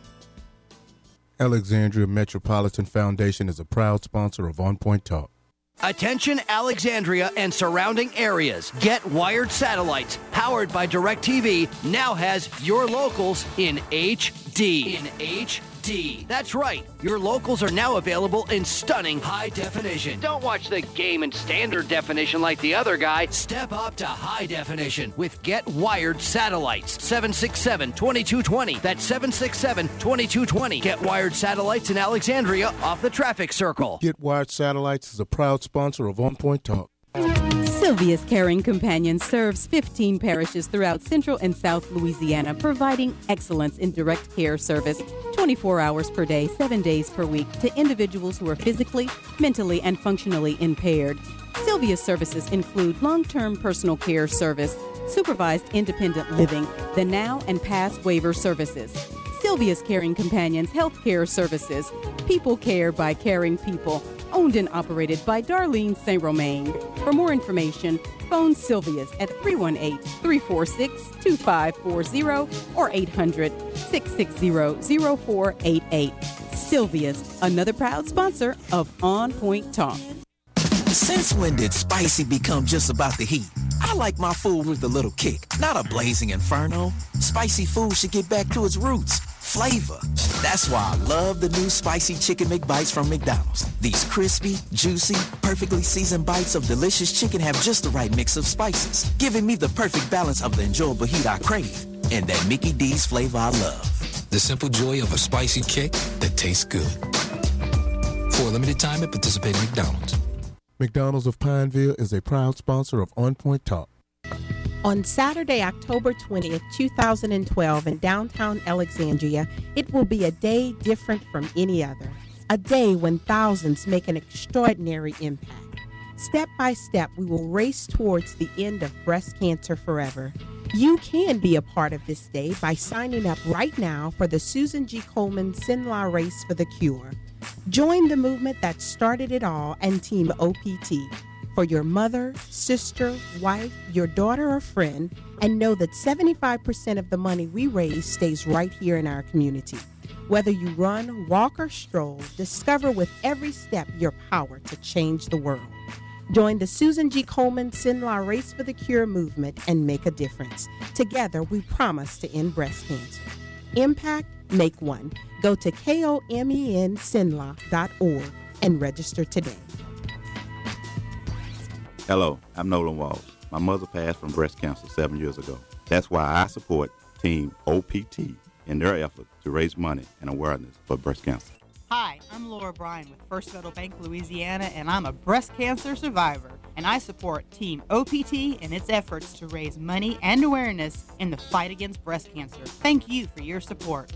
Alexandria Metropolitan Foundation is a proud sponsor of On Point Talk. Attention Alexandria and surrounding areas. Get Wired Satellites, powered by DirecTV, now has your locals in H D. In H D. That's right. Your locals are now available in stunning high definition. Don't watch the game in standard definition like the other guy. Step up to high definition with Get Wired Satellites. seven six seven, two two two zero. That's seven six seven, two two two zero. Get Wired Satellites in Alexandria off the traffic circle. Get Wired Satellites is a proud sponsor of On Point Talk. Sylvia's Caring Companion serves fifteen parishes throughout Central and South Louisiana, providing excellence in direct care service twenty-four hours per day, seven days per week to individuals who are physically, mentally, and functionally impaired. Sylvia's services include long-term personal care service, supervised independent living, the now and past waiver services, Sylvia's Caring Companions health care services, people care by caring people, owned and operated by Darlene Saint Romain. For more information, phone Sylvia's at three one eight, three four six, two five four zero or eight hundred, six six zero, zero four eight eight. Sylvia's, another proud sponsor of On Point Talk. Since when did spicy become just about the heat? I like my food with a little kick, not a blazing inferno. Spicy food should get back to its roots, flavor. That's why I love the new Spicy Chicken McBites from McDonald's. These crispy, juicy, perfectly seasoned bites of delicious chicken have just the right mix of spices, giving me the perfect balance of the enjoyable heat I crave and that Mickey D's flavor I love. The simple joy of a spicy kick that tastes good. For a limited time at participating McDonald's. McDonald's of Pineville is a proud sponsor of On Point Talk. On Saturday, October twentieth, two thousand twelve, in downtown Alexandria, it will be a day different from any other. A day when thousands make an extraordinary impact. Step by step, we will race towards the end of breast cancer forever. You can be a part of this day by signing up right now for the Susan G. Komen Sinla Race for the Cure. Join the movement that started it all and Team O P T. For your mother, sister, wife, your daughter, or friend, and know that seventy-five percent of the money we raise stays right here in our community. Whether you run, walk, or stroll, discover with every step your power to change the world. Join the Susan G. Komen Sinla Race for the Cure movement and make a difference. Together, we promise to end breast cancer. Impact, make one. Go to komen sinla dot org and register today. Hello, I'm Nolan Walls. My mother passed from breast cancer seven years ago. That's why I support Team O P T in their effort to raise money and awareness for breast cancer. Hi, I'm Laura Bryan with First Federal Bank Louisiana, and I'm a breast cancer survivor. And I support Team O P T in its efforts to raise money and awareness in the fight against breast cancer. Thank you for your support.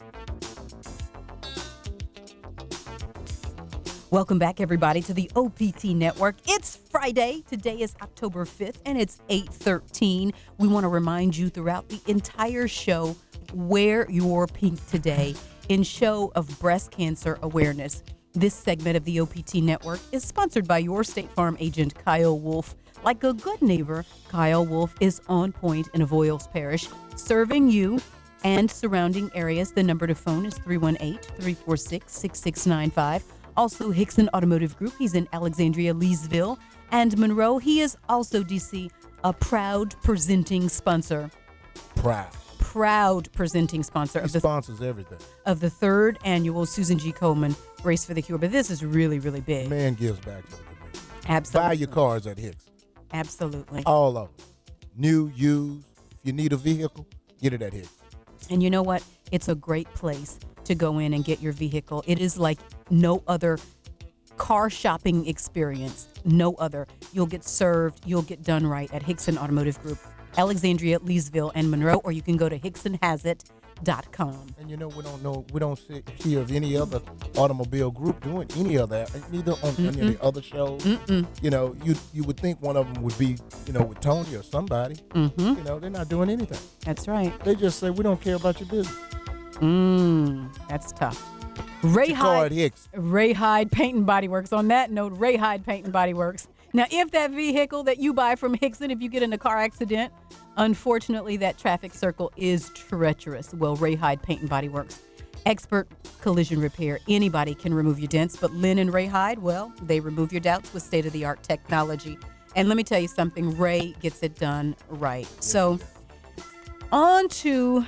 Welcome back, everybody, to the O P T Network. It's Friday. Today is October fifth, and it's eight thirteen. We want to remind you throughout the entire show, wear your pink today in show of breast cancer awareness. This segment of the O P T Network is sponsored by your State Farm agent, Kyle Wolf. Like a good neighbor, Kyle Wolf is on point in Avoyles Parish, serving you and surrounding areas. The number to phone is three one eight, three four six, six six nine five. Also, Hickson Automotive Group. He's in Alexandria, Leesville, and Monroe. He is also, D C, a proud presenting sponsor. Proud. Proud presenting sponsor. He of the sponsors everything. Of the third annual Susan G. Komen Race for the Cure. But this is really, really big. Man gives back to the community. Absolutely. Buy your cars at Hicks. Absolutely. All of them. New, used. If you need a vehicle, get it at Hicks. And you know what? It's a great place to go in and get your vehicle. It is like no other car shopping experience. No other. You'll get served. You'll get done right at Hickson Automotive Group, Alexandria, Leesville, and Monroe. Or you can go to hickson has it dot com. And you know, we don't know, we don't see, hear of any other automobile group doing any of that, neither on Mm-mm. any of the other shows. Mm-mm. You know, you you would think one of them would be, you know, with Tony or somebody. Mm-hmm. You know, they're not doing anything. That's right. They just say, we don't care about your business. Mmm, that's tough. Ray Jacquard Hyde, Hicks. Ray Hyde Paint and Body Works. On that note, Ray Hyde Paint and Body Works. Now, if that vehicle that you buy from Hickson, if you get in a car accident, unfortunately, that traffic circle is treacherous. Well, Ray Hyde Paint and Body Works. Expert collision repair. Anybody can remove your dents, but Lynn and Ray Hyde, well, they remove your doubts with state-of-the-art technology. And let me tell you something, Ray gets it done right. So, on to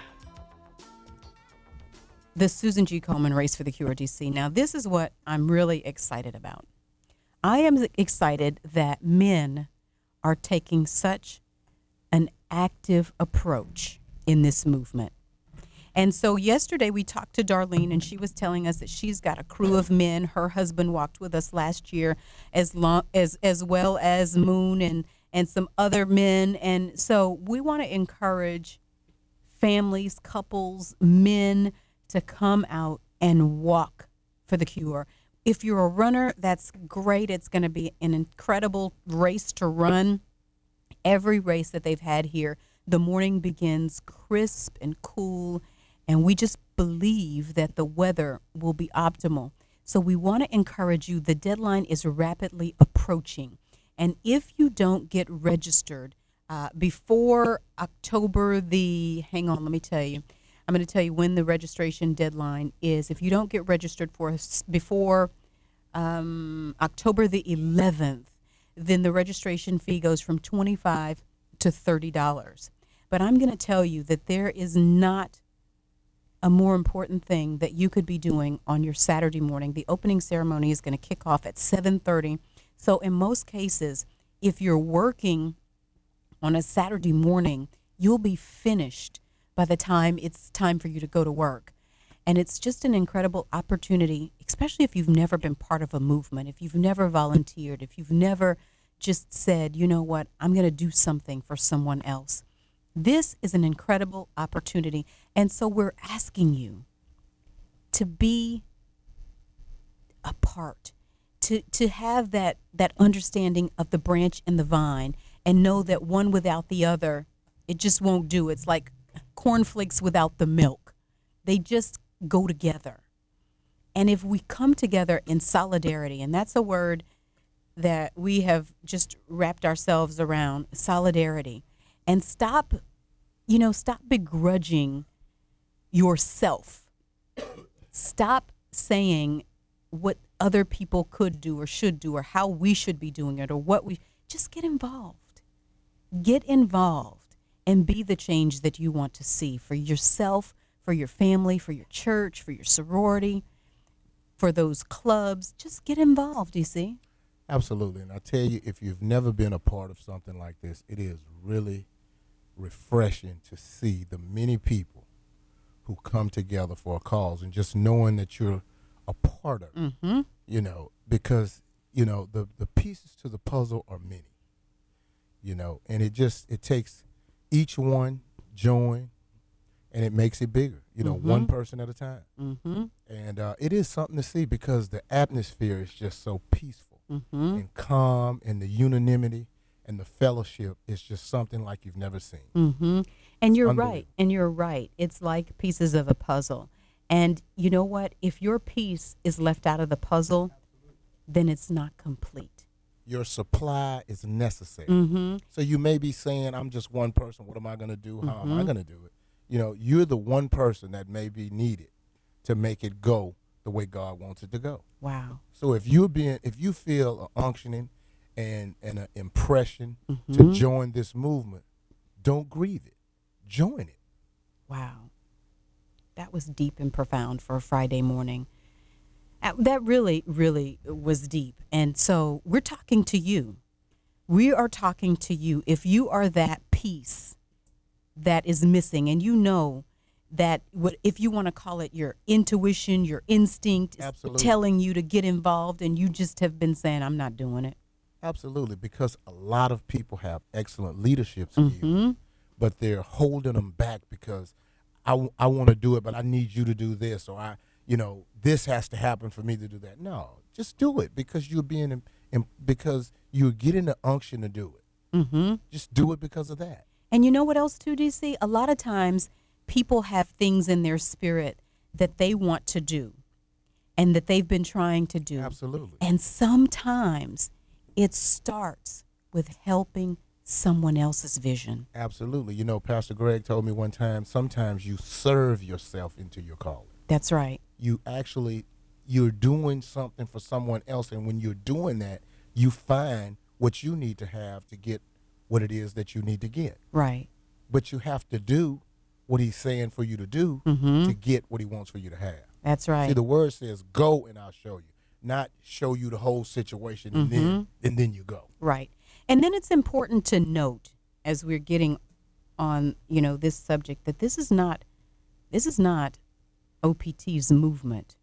the Susan G. Komen Race for the Cure D C. Now, this is what I'm really excited about. I am excited that men are taking such an active approach in this movement. And so yesterday we talked to Darlene, and she was telling us that she's got a crew of men. Her husband walked with us last year, as long as as well as Moon and and some other men. And so we want to encourage families, couples, men to come out and walk for the cure. If you're a runner, that's great. It's going to be an incredible race to run. Every race that they've had here, the morning begins crisp and cool, and we just believe that the weather will be optimal. So we want to encourage you. The deadline is rapidly approaching, and if you don't get registered uh, before October the, hang on, let me tell you. I'm going to tell you when the registration deadline is. If you don't get registered for us before um, October the eleventh, then the registration fee goes from twenty-five dollars to thirty dollars. But I'm going to tell you that there is not a more important thing that you could be doing on your Saturday morning. The opening ceremony is going to kick off at seven thirty. So in most cases, if you're working on a Saturday morning, you'll be finished by the time it's time for you to go to work. And it's just an incredible opportunity, especially if you've never been part of a movement, if you've never volunteered, if you've never just said, you know what, I'm going to do something for someone else. This is an incredible opportunity. And so we're asking you to be a part, to, to have that, that understanding of the branch and the vine, and know that one without the other, it just won't do. It's like cornflakes without the milk. They just go together. And if we come together in solidarity, and that's a word that we have just wrapped ourselves around, solidarity, and stop, you know, stop begrudging yourself. Stop saying what other people could do or should do or how we should be doing it or what we, just get involved. Get involved. And be the change that you want to see for yourself, for your family, for your church, for your sorority, for those clubs. Just get involved, you see? Absolutely. And I tell you, if you've never been a part of something like this, it is really refreshing to see the many people who come together for a cause, and just knowing that you're a part of it, mm-hmm. you know, because, you know, the, the pieces to the puzzle are many, you know, and it just, it takes each one join, and it makes it bigger, you know, mm-hmm. one person at a time. Mm-hmm. And uh, it is something to see, because the atmosphere is just so peaceful mm-hmm. and calm, and the unanimity and the fellowship is just something like you've never seen. Mm-hmm. And you're right. And you're right. It's like pieces of a puzzle. And you know what? If your piece is left out of the puzzle, then it's not complete. Your supply is necessary. Mm-hmm. So you may be saying, I'm just one person. What am I going to do? How mm-hmm. am I going to do it? You know, you're the one person that may be needed to make it go the way God wants it to go. Wow. So if you're being, if you feel an unctioning and, and an impression mm-hmm. to join this movement, don't grieve it. Join it. Wow. That was deep and profound for a Friday morning. That really, really was deep. And so we're talking to you. We are talking to you. If you are that piece that is missing, and you know that, what if you want to call it your intuition, your instinct is Absolutely. telling you to get involved, and you just have been saying, I'm not doing it. Absolutely, because a lot of people have excellent leadership mm-hmm. skills, but they're holding them back because I, I want to do it, but I need you to do this, or I, you know, this has to happen for me to do that. No, just do it because you're being, in, in, because you're getting the unction to do it. Mm-hmm. Just do it because of that. And you know what else too, D C? A lot of times people have things in their spirit that they want to do and that they've been trying to do. Absolutely. And sometimes it starts with helping someone else's vision. Absolutely. You know, Pastor Greg told me one time, sometimes you serve yourself into your calling. That's right. You actually, you're doing something for someone else, and when you're doing that, you find what you need to have to get what it is that you need to get. Right. But you have to do what he's saying for you to do mm-hmm. to get what he wants for you to have. That's right. See, the word says, go and I'll show you, not show you the whole situation and, mm-hmm. then, and then you go. Right. And then it's important to note, as we're getting on, you know, this subject, that this is not, this is not O P T's movement.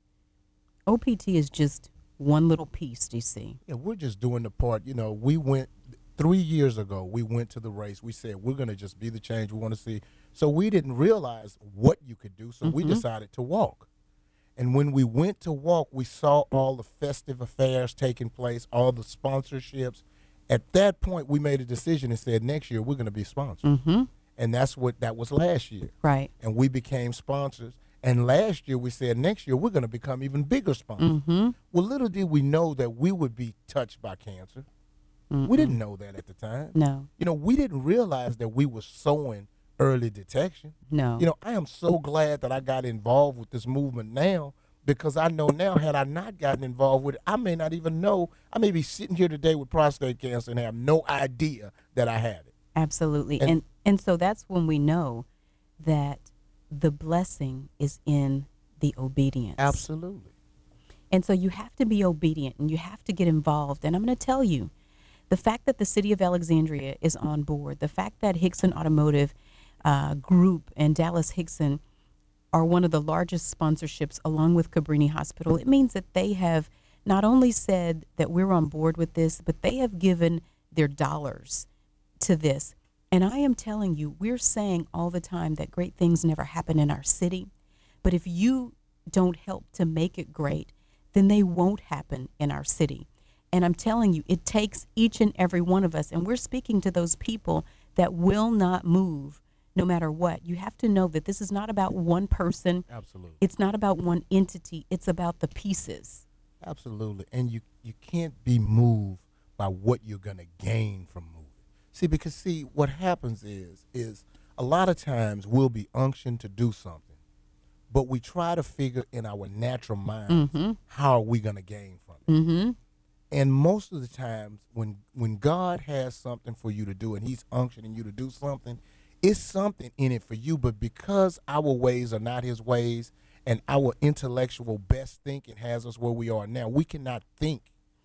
O P T is just one little piece, D C. Yeah, we're just doing the part. You know, we went three years ago, we went to the race. We said, we're going to just be the change we want to see. So we didn't realize what you could do, so mm-hmm. we decided to walk. And when we went to walk, we saw all the festive affairs taking place, all the sponsorships. At that point, we made a decision and said, next year, we're going to be sponsors. Mm-hmm. And that's what that was last year. Right. And we became sponsors. And last year, we said, next year, we're going to become even bigger sponsors. Mm-hmm. Well, little did we know that we would be touched by cancer. Mm-mm. We didn't know that at the time. No. You know, we didn't realize that we were sowing early detection. No. You know, I am so glad that I got involved with this movement now, because I know now, had I not gotten involved with it, I may not even know. I may be sitting here today with prostate cancer and have no idea that I had it. Absolutely. And and, and so that's when we know that the blessing is in the obedience. Absolutely. And so you have to be obedient and you have to get involved. And I'm going to tell you, the fact that the city of Alexandria is on board, the fact that Hickson Automotive uh, Group and Dallas Hickson are one of the largest sponsorships along with Cabrini Hospital, it means that they have not only said that we're on board with this, but they have given their dollars to this. And I am telling you, we're saying all the time that great things never happen in our city. But if you don't help to make it great, then they won't happen in our city. And I'm telling you, it takes each and every one of us. And we're speaking to those people that will not move no matter what. You have to know that this is not about one person. Absolutely. It's not about one entity. It's about the pieces. Absolutely. And you, you can't be moved by what you're going to gain from moving. See, because, see, what happens is, is a lot of times we'll be unctioned to do something, but we try to figure in our natural minds, mm-hmm. how are we going to gain from it? Mm-hmm. And most of the times when, when God has something for you to do and he's unctioning you to do something, it's something in it for you, but because our ways are not his ways and our intellectual best thinking has us where we are now, we cannot think.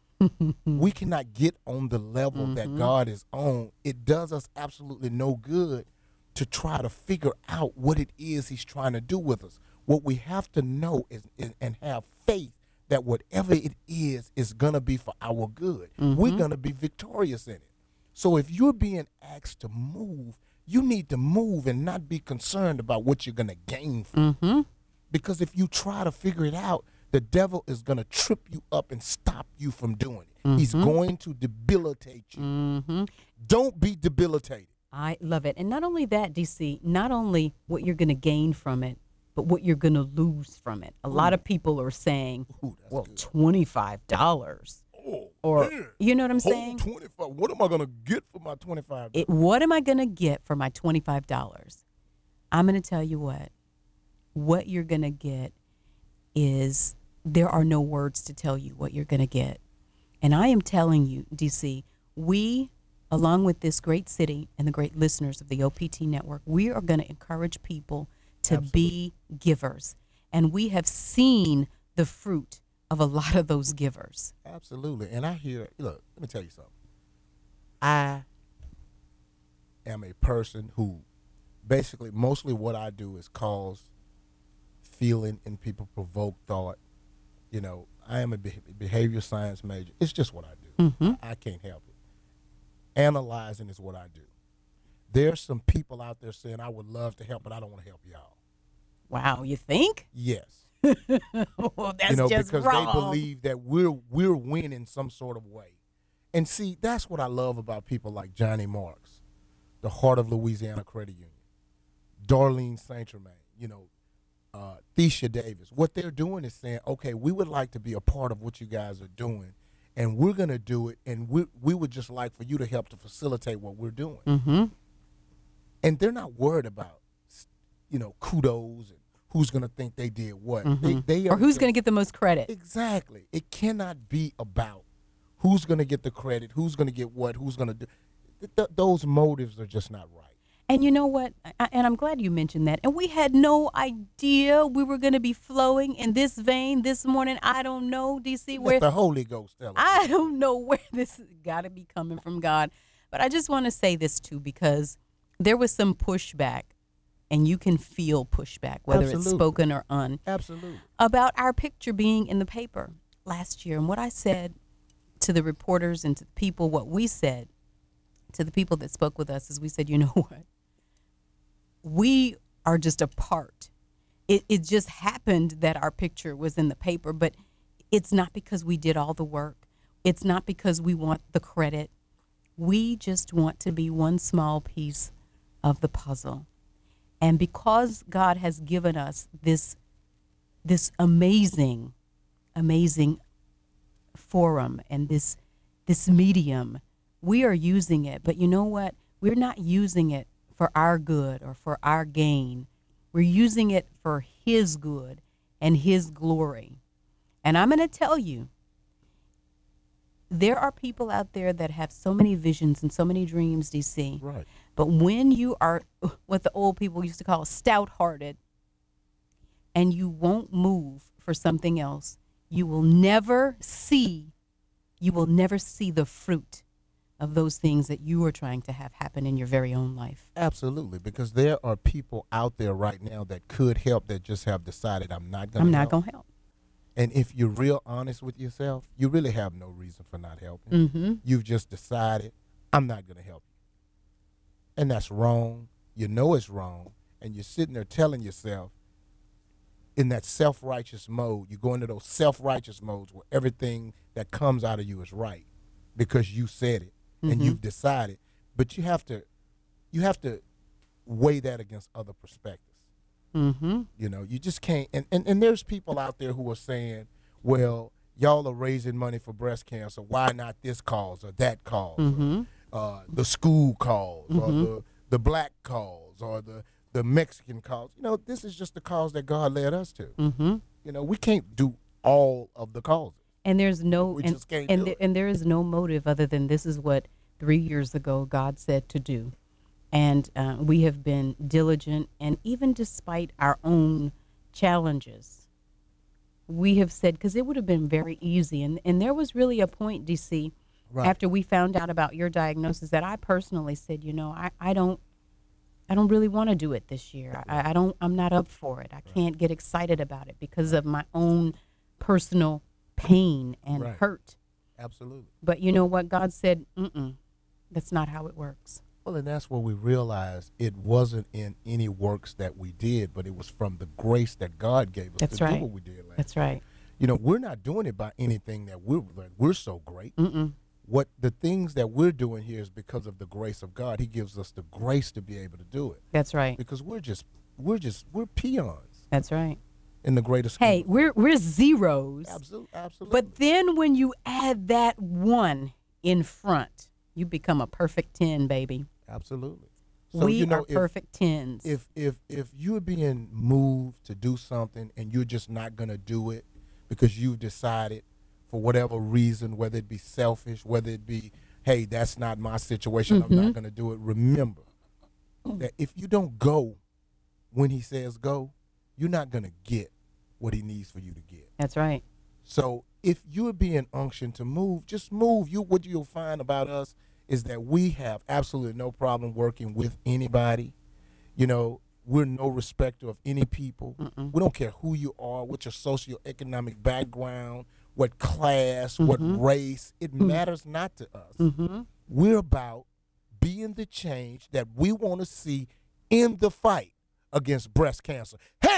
We cannot get on the level mm-hmm. that God is on. It does us absolutely no good to try to figure out what it is he's trying to do with us. What we have to know is, is and have faith that whatever it is is going to be for our good. Mm-hmm. We're going to be victorious in it. So if you're being asked to move, you need to move and not be concerned about what you're going to gain from it. Mm-hmm. Because if you try to figure it out, the devil is going to trip you up and stop you from doing it. Mm-hmm. He's going to debilitate you. Mm-hmm. Don't be debilitated. I love it. And not only that, D C, not only what you're going to gain from it, but what you're going to lose from it. A Ooh. lot of people are saying, Ooh, well, good. twenty-five dollars. Oh, or, man. you know what I'm Whole saying? twenty-five. What am I going to get for my twenty-five dollars? It, what am I going to get for my twenty-five dollars? I'm going to tell you what. What you're going to get is, there are no words to tell you what you're going to get. And I am telling you, D C, we, along with this great city and the great listeners of the O P T network, we are going to encourage people to Absolutely. be givers. And we have seen the fruit of a lot of those givers. Absolutely. And I hear, look, let me tell you something. I am a person who basically, mostly what I do is cause feeling in people, provoke thought. You know, I am a behavior science major. It's just what I do. Mm-hmm. I, I can't help it. Analyzing is what I do. There's some people out there saying, I would love to help, but I don't want to help y'all. Wow, you think? Yes. Well, that's you know, just because wrong. they believe that we're we're winning some sort of way. And see, that's what I love about people like Johnny Marks, the Heart of Louisiana Credit Union, Darlene Saint Germain, you know, uh, Thesha Davis. What they're doing is saying, okay, we would like to be a part of what you guys are doing, and we're going to do it, and we we would just like for you to help to facilitate what we're doing. Mm-hmm. And they're not worried about, you know, kudos and who's going to think they did what. Mm-hmm. They, they or who's just- going to get the most credit. Exactly. It cannot be about who's going to get the credit, who's going to get what, who's going to do. Th- th- those motives are just not right. And you know what? I, and I'm glad you mentioned that. And we had no idea we were going to be flowing in this vein this morning. I don't know, D C, where Let the Holy Ghost tell us. I don't know where this got to be coming from, God. But I just want to say this too, because there was some pushback, and you can feel pushback, whether it's Absolutely. spoken or un, Absolutely. about our picture being in the paper last year. And what I said to the reporters and to the people, what we said to the people that spoke with us is we said, you know what? We are just a part. It, it just happened that our picture was in the paper, but it's not because we did all the work. It's not because we want the credit. We just want to be one small piece of the puzzle. And because God has given us this, this amazing, amazing forum and this, this medium, we are using it. But you know what? We're not using it for our good or for our gain. We're using it for His good and His glory. And I'm going to tell you, there are people out there that have so many visions and so many dreams, D C. Right. But when you are what the old people used to call stout-hearted, and you won't move for something else, you will never see, you will never see the fruit of those things that you are trying to have happen in your very own life. Absolutely, because there are people out there right now that could help that just have decided, I'm not going to I'm not help. going to help. And if you're real honest with yourself, you really have no reason for not helping. Mm-hmm. You've just decided, I'm not going to help you. And that's wrong. You know it's wrong. And you're sitting there telling yourself, in that self-righteous mode, you go into those self-righteous modes where everything that comes out of you is right because you said it and Mhm. you've decided. But you have to, you have to weigh that against other perspectives. Mm-hmm. You know, you just can't. And, and, and there's people out there who are saying, well, y'all are raising money for breast cancer. Why not this cause or that cause? Mm-hmm. Or, uh, the school cause or Mhm. the, the black cause or the, the Mexican cause. You know, this is just the cause that God led us to. Mm-hmm. You know, we can't do all of the causes. And there's no We and, just can't and, do th- it. and there is no motive other than this is what three years ago God said to do. And uh, we have been diligent, and even despite our own challenges, we have said, because it would have been very easy. And, and there was really a point, D C, Right. after we found out about your diagnosis that I personally said, you know, I, I don't I don't really want to do it this year. I, I don't I'm not up for it. I can't get excited about it because of my own personal pain and Right. hurt. Absolutely. But you know what? God said, mm-mm, that's not how it works. Well, and that's where we realized it wasn't in any works that we did, but it was from the grace that God gave us That's to right. do what we did last That's right. You know, we're not doing it by anything that we're that we're so great. Mm-mm. What the things that we're doing here is because of the grace of God. He gives us the grace to be able to do it. That's right. Because we're just we're just we're peons That's right. in the greatest scheme Hey, of we're we're zeros. Absolutely, absolutely. But then when you add that one in front, you become a perfect ten, baby. Absolutely. we you know, are if- perfect tens. If if if you're being moved to do something and you're just not gonna do it because you've decided for whatever reason, whether it be selfish, whether it be, hey, that's not my situation, I'm Mhm. not gonna do it. Remember that if you don't go when he says go, you're not gonna get what he needs for you to get. That's right. So if you're being unctioned to move, just move. You what you'll find about us is that we have absolutely no problem working with anybody. You know, we're no respecter of any people. Mm-mm. We don't care who you are, what your socioeconomic background, what class, Mhm. what race. It Mm. matters not to us. Mm-hmm. We're about being the change that we want to see in the fight against breast cancer. Hell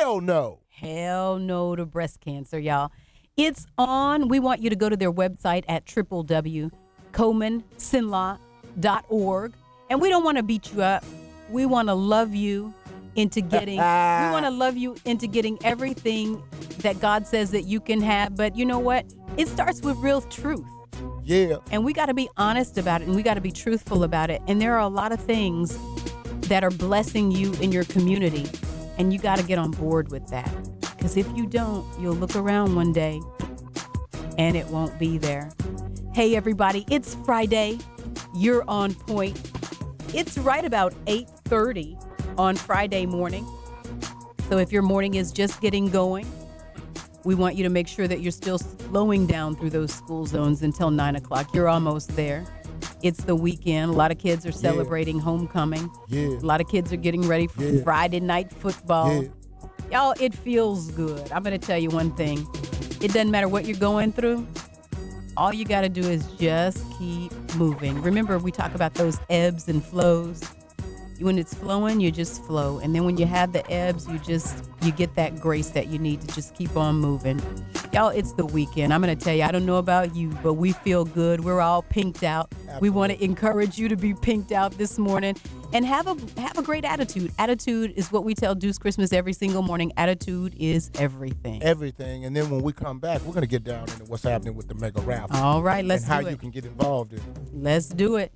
Hell no. Hell no to breast cancer, y'all. It's on. We want you to go to their website at w w w dot komen sinla dot org. And we don't want to beat you up. We want to love you into getting, we want to love you into getting everything that God says that you can have. But you know what? It starts with real truth. Yeah. And we got to be honest about it, and we got to be truthful about it. And there are a lot of things that are blessing you in your community, and you got to get on board with that. Because if you don't, you'll look around one day and it won't be there. Hey, everybody, it's Friday. You're on point. It's right about eight thirty on Friday morning. So if your morning is just getting going, we want you to make sure that you're still slowing down through those school zones until nine o'clock. You're almost there. It's the weekend. A lot of kids are celebrating yeah. homecoming. Yeah. A lot of kids are getting ready for yeah. Friday night football. Yeah. Y'all, it feels good. I'm going to tell you one thing. It doesn't matter what you're going through. All you got to do is just keep moving. Remember, we talk about those ebbs and flows. When it's flowing, you just flow. And then when you have the ebbs, you just, you get that grace that you need to just keep on moving. Y'all, it's the weekend. I'm going to tell you, I don't know about you, but we feel good. We're all pinked out. Absolutely. We want to encourage you to be pinked out this morning and have a have a great attitude. Attitude is what we tell Deuce Christmas every single morning. Attitude is everything. Everything. And then when we come back, we're going to get down into what's happening with the mega raffle. All right, let's do it. And do how it. you can get involved in it. Let's do it.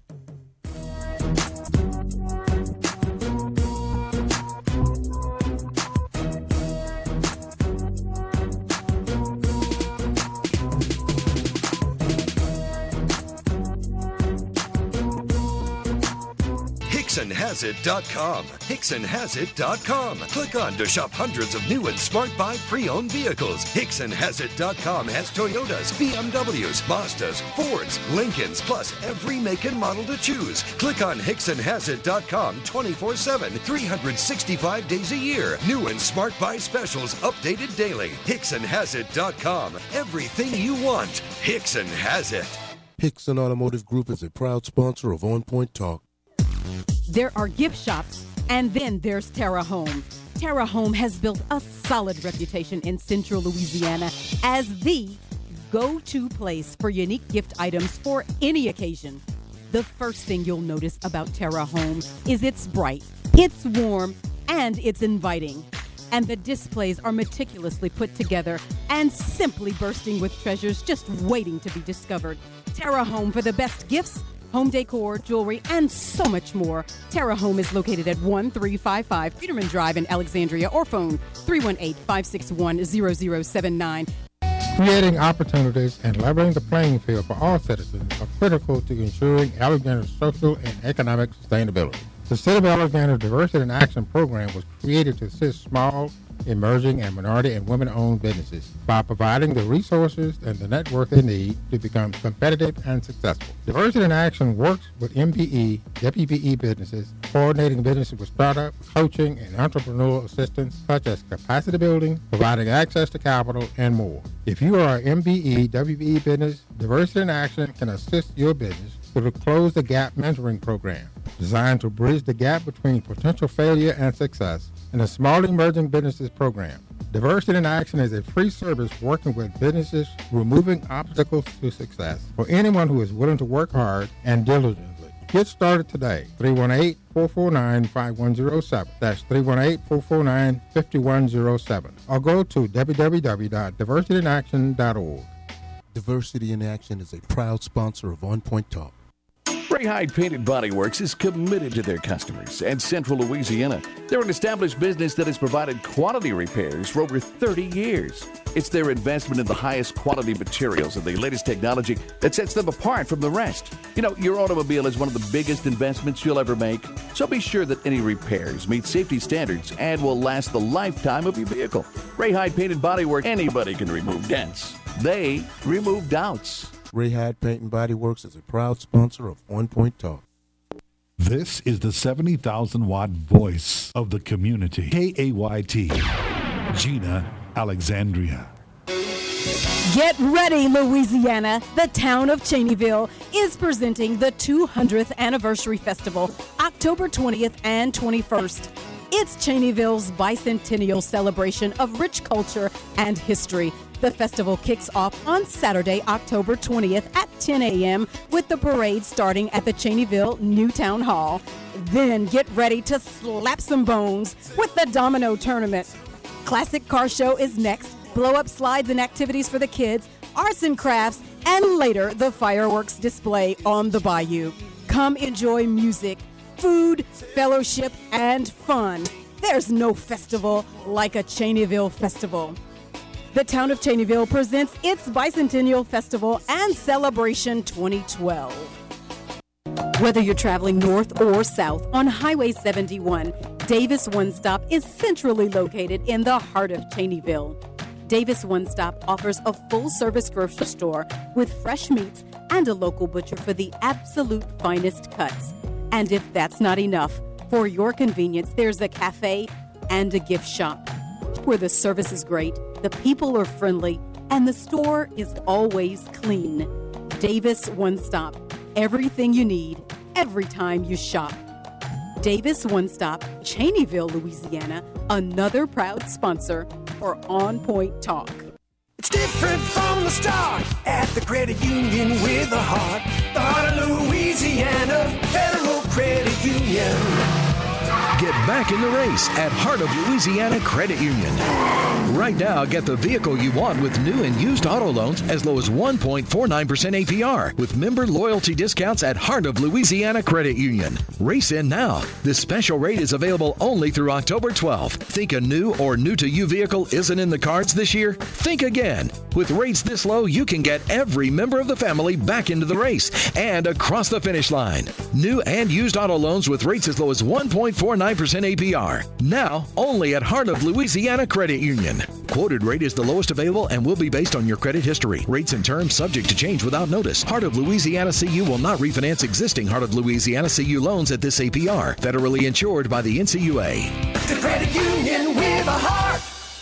Hickson Has It dot com. Hickson Has It dot com. Click on to shop hundreds of new and smart buy pre-owned vehicles. Hickson Has It dot com has Toyotas, B M Ws, Mazdas, Fords, Lincolns, plus every make and model to choose. Click on Hickson Has It dot com twenty-four seven, three hundred sixty-five days a year. New and smart buy specials updated daily. Hickson Has It dot com. Everything you want. Hickson has it. Hickson Automotive Group is a proud sponsor of On Point Talk. There are gift shops, and then there's Terra Home. Terra Home has built a solid reputation in Central Louisiana as the go-to place for unique gift items for any occasion. The first thing you'll notice about Terra Home is it's bright, it's warm, and it's inviting. And the displays are meticulously put together and simply bursting with treasures just waiting to be discovered. Terra Home for the best gifts, home decor, jewelry, and so much more. Terra Home is located at one three five five Peterman Drive in Alexandria, or phone three one eight, five six one, zero zero seven nine. Creating opportunities and leveling the playing field for all citizens are critical to ensuring Alexandria's social and economic sustainability. The City of Alexandria Diversity in Action program was created to assist small, emerging, and minority and women-owned businesses by providing the resources and the network they need to become competitive and successful. Diversity in Action works with M P E, W P E businesses, coordinating businesses with startup, coaching, and entrepreneurial assistance such as capacity building, providing access to capital, and more. If you are an M P E, W P E business, Diversity in Action can assist your business through the Close the Gap mentoring program, designed to bridge the gap between potential failure and success, and the Small Emerging Businesses Program. Diversity in Action is a free service working with businesses removing obstacles to success for anyone who is willing to work hard and diligently. Get started today. three one eight, four four nine, five one zero seven. That's three one eight, four four nine, five one zero seven. Or go to w w w dot diversity in action dot org. Diversity in Action is a proud sponsor of On Point Talk. Ray Hyde Painted Body Works is committed to their customers and Central Louisiana. They're an established business that has provided quality repairs for over thirty years. It's their investment in the highest quality materials and the latest technology that sets them apart from the rest. You know, your automobile is one of the biggest investments you'll ever make, so be sure that any repairs meet safety standards and will last the lifetime of your vehicle. Ray Hyde Painted Body Works, anybody can remove dents. They remove doubts. Ray Hyde Paint and Body Works is a proud sponsor of On Point Talk. This is the seventy thousand watt voice of the community. K A Y T, Gina, Alexandria. Get ready, Louisiana. The town of Cheneyville is presenting the two hundredth Anniversary Festival, October twentieth and twenty-first. It's Cheneyville's bicentennial celebration of rich culture and history. The festival kicks off on Saturday, October twentieth at ten a.m. with the parade starting at the Cheneyville New Town Hall. Then get ready to slap some bones with the Domino Tournament. Classic Car Show is next, blow-up slides and activities for the kids, arts and crafts, and later the fireworks display on the bayou. Come enjoy music, food, fellowship, and fun. There's no festival like a Cheneyville festival. The town of Cheneyville presents its Bicentennial Festival and Celebration twenty twelve. Whether you're traveling north or south on Highway seventy-one, Davis One Stop is centrally located in the heart of Cheneyville. Davis One Stop offers a full-service grocery store with fresh meats and a local butcher for the absolute finest cuts. And if that's not enough, for your convenience, there's a cafe and a gift shop where the service is great, the people are friendly, and the store is always clean. Davis One Stop. Everything you need, every time you shop. Davis One Stop, Cheneyville, Louisiana, another proud sponsor for On Point Talk. It's different from the start at the credit union with a heart. The heart of Louisiana, Federal Credit Union. Get back in the race at Heart of Louisiana Credit Union. Right now, get the vehicle you want with new and used auto loans as low as one point four nine percent A P R with member loyalty discounts at Heart of Louisiana Credit Union. Race in now. This special rate is available only through October twelfth. Think a new or new-to-you vehicle isn't in the cards this year? Think again. With rates this low, you can get every member of the family back into the race and across the finish line. New and used auto loans with rates as low as one point four nine percent A P R. Now, only at Heart of Louisiana Credit Union. Quoted rate is the lowest available and will be based on your credit history. Rates and terms subject to change without notice. Heart of Louisiana C U will not refinance existing Heart of Louisiana C U loans at this A P R. Federally insured by the N C U A. The credit union with a heart.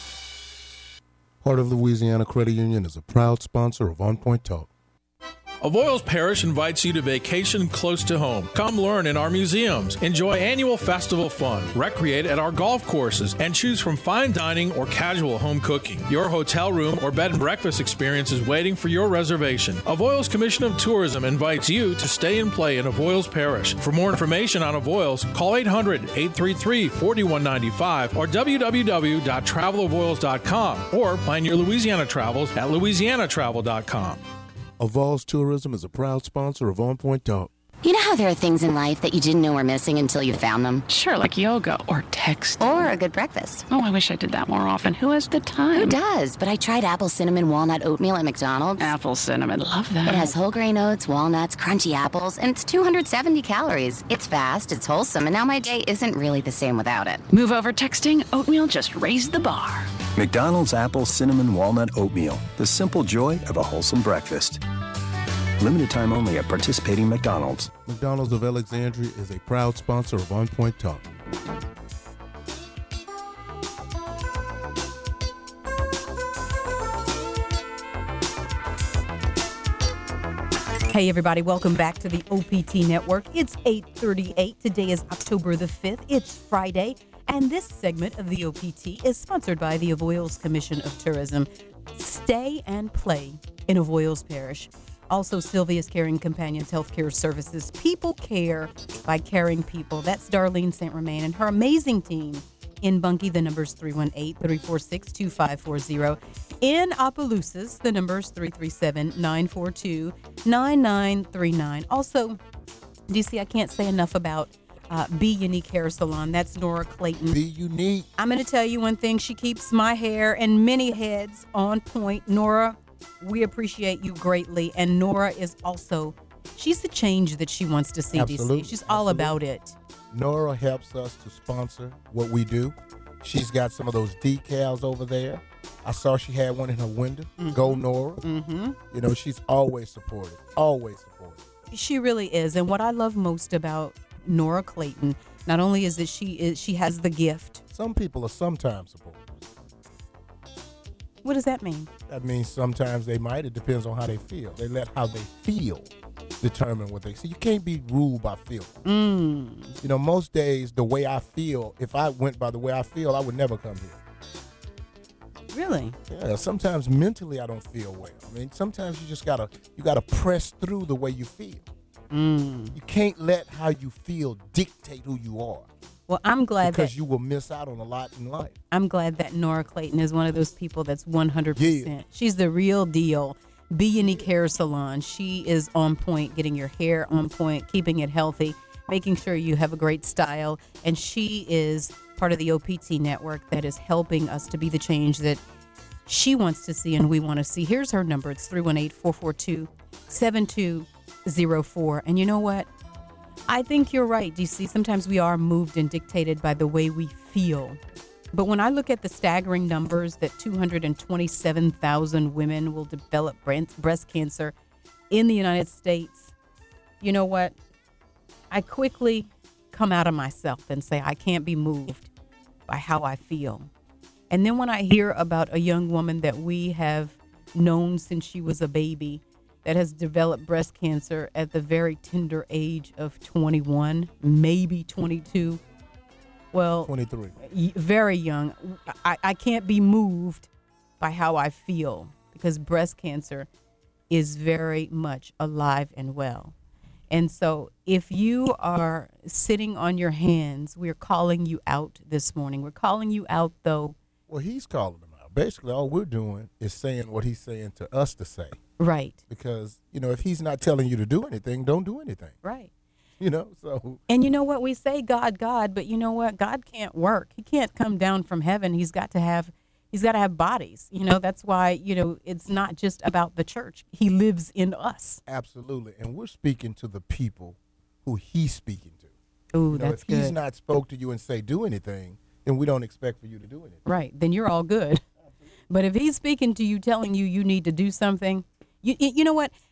Heart of Louisiana Credit Union is a proud sponsor of On Point Talk. Avoyles Parish invites you to vacation close to home. Come learn in our museums, enjoy annual festival fun, recreate at our golf courses, and choose from fine dining or casual home cooking. Your hotel room or bed and breakfast experience is waiting for your reservation. Avoyles Commission of Tourism invites you to stay and play in Avoyles Parish. For more information on Avoyles, call eight hundred, eight three three, four one nine five or w w w dot travel avoyles dot com or plan your Louisiana travels at louisiana travel dot com. Avoyles Tourism is a proud sponsor of On Point Talk. You know how there are things in life that you didn't know were missing until you found them? Sure, like yoga or text. Or a good breakfast. Oh, I wish I did that more often. Who has the time? Who does? But I tried apple cinnamon walnut oatmeal at McDonald's. Apple cinnamon, love that. It has whole grain oats, walnuts, crunchy apples, and it's two hundred seventy calories. It's fast, it's wholesome, and now my day isn't really the same without it. Move over texting, oatmeal just raised the bar. McDonald's Apple Cinnamon Walnut Oatmeal. The simple joy of a wholesome breakfast. Limited time only at participating McDonald's. McDonald's of Alexandria is a proud sponsor of On Point Talk. Hey everybody, welcome back to the O P T Network. It's eight thirty-eight. Today is October the fifth. It's Friday, and this segment of the O P T is sponsored by the Avoyles Commission of Tourism. Stay and play in Avoyles Parish. Also, Sylvia's Caring Companions Healthcare Services. People care by caring people. That's Darlene Saint Romain and her amazing team in Bunkie. The number's three one eight, three four six, two five four zero. In Opelousas, the number's three three seven, nine four two, nine nine three nine. Also, do you see, I can't say enough about uh, Be Unique Hair Salon. That's Nora Clayton. Be Unique. I'm going to tell you one thing. She keeps my hair and many heads on point. Nora, we appreciate you greatly. And Nora is also, she's the change that she wants to see, Absolutely. D C. She's all Absolutely. about it. Nora helps us to sponsor what we do. She's got some of those decals over there. I saw she had one in her window. Mm-hmm. Go Nora. Mm-hmm. You know, she's always supportive. Always supportive. She really is. And what I love most about Nora Clayton, not only is that she is she has the gift. Some people are sometimes supportive. What does that mean? That means sometimes they might. It depends on how they feel. They let how they feel determine what they see. You can't be ruled by feeling. Mm. You know, most days the way I feel, if I went by the way I feel, I would never come here. Really? Yeah, sometimes mentally I don't feel well. I mean, sometimes you just gotta you gotta press through the way you feel. Mm. You can't let how you feel dictate who you are. Well, I'm glad because that you will miss out on a lot in life. I'm glad that Nora Clayton is one of those people that's one hundred percent. Yeah. She's the real deal. Be Unique Hair Salon. She is on point, getting your hair on point, keeping it healthy, making sure you have a great style. And she is part of the O P T network that is helping us to be the change that she wants to see and we want to see. Here's her number. It's three one eight, four four two, seven two zero four. And you know what? I think you're right, D C. Sometimes we are moved and dictated by the way we feel. But when I look at the staggering numbers that two hundred twenty-seven thousand women will develop breast cancer in the United States, you know what? I quickly come out of myself and say I can't be moved by how I feel. And then when I hear about a young woman that we have known since she was a baby that has developed breast cancer at the very tender age of twenty-one, maybe twenty-two. Well, twenty-three. Very young. I, I can't be moved by how I feel because breast cancer is very much alive and well. And so if you are sitting on your hands, we're calling you out this morning. We're calling you out, though. Well, he's calling them out. Basically, all we're doing is saying what he's saying to us to say. Right. Because, you know, if he's not telling you to do anything, don't do anything. Right. You know, so. And you know what? We say God, God, but you know what? God can't work. He can't come down from heaven. He's got to have, he's got to have bodies. You know, that's why, you know, it's not just about the church. He lives in us. Absolutely. And we're speaking to the people who he's speaking to. Ooh, you know, that's if good. If he's not spoke to you and say do anything, then we don't expect for you to do anything. Right. Then you're all good. But if he's speaking to you, telling you you need to do something, you you know what?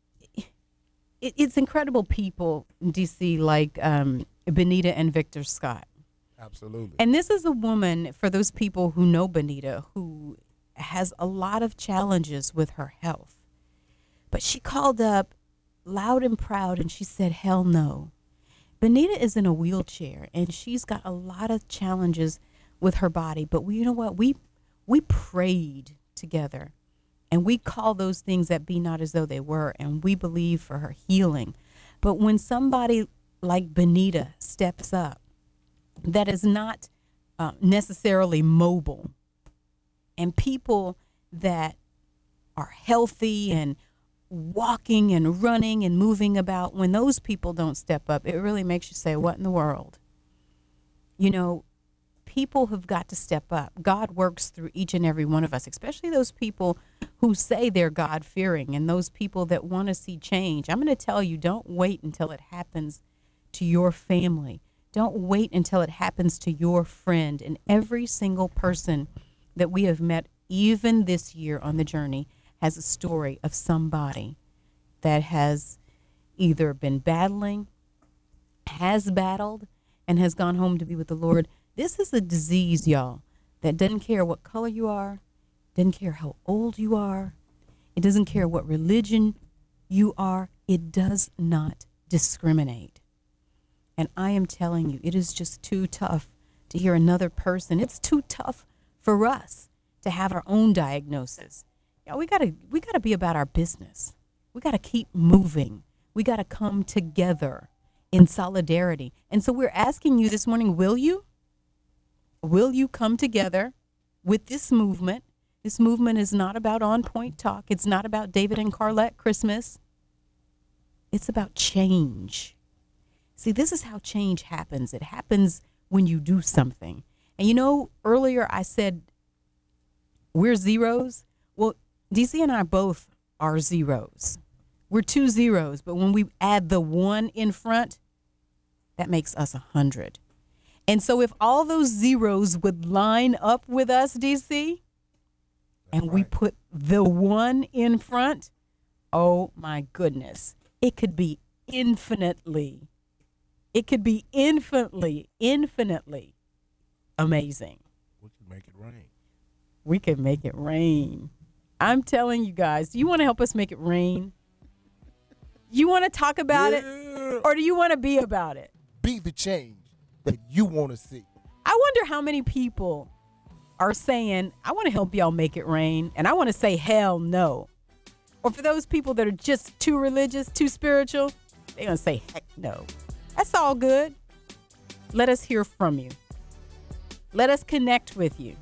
It, it's incredible people, D C, like um, Benita and Victor Scott. Absolutely. And this is a woman, for those people who know Benita, who has a lot of challenges with her health. But she called up loud and proud and she said, hell no. Benita is in a wheelchair and she's got a lot of challenges with her body. But we, you know what? We we prayed together. And we call those things that be not as though they were, and we believe for her healing. But when somebody like Benita steps up, that is not uh, necessarily mobile, and people that are healthy and walking and running and moving about, when those people don't step up, it really makes you say, what in the world? You know, people have got to step up. God works through each and every one of us, especially those people who say they're God-fearing and those people that want to see change. I'm going to tell you, don't wait until it happens to your family. Don't wait until it happens to your friend. And every single person that we have met, even this year on the journey, has a story of somebody that has either been battling, has battled, and has gone home to be with the Lord. This is a disease, y'all, that doesn't care what color you are, doesn't care how old you are, it doesn't care what religion you are, it does not discriminate. And I am telling you, it is just too tough to hear another person. It's too tough for us to have our own diagnosis. Yeah, we gotta we gotta be about our business. We gotta keep moving. We gotta come together in solidarity. And so we're asking you this morning, will you? Will you come together with this movement? This movement is not about On Point Talk. It's not about David and Carlette Christmas. It's about change. See, this is how change happens. It happens when you do something. And you know, earlier I said we're zeros. Well, D C and I both are zeros. We're two zeros, but when we add the one in front, that makes us a hundred. And so if all those zeros would line up with us, D C, and right. we put the one in front, oh my goodness, it could be infinitely, it could be infinitely, infinitely amazing. We could make it rain. We can make it rain. I'm telling you guys, do you want to help us make it rain? You want to talk about yeah. it, or do you want to be about it? Be the change that you want to see. I wonder how many people are saying, I want to help y'all make it rain, and I want to say hell no. Or for those people that are just too religious, too spiritual, they're going to say heck no. That's all good. Let us hear from you. Let us connect with you.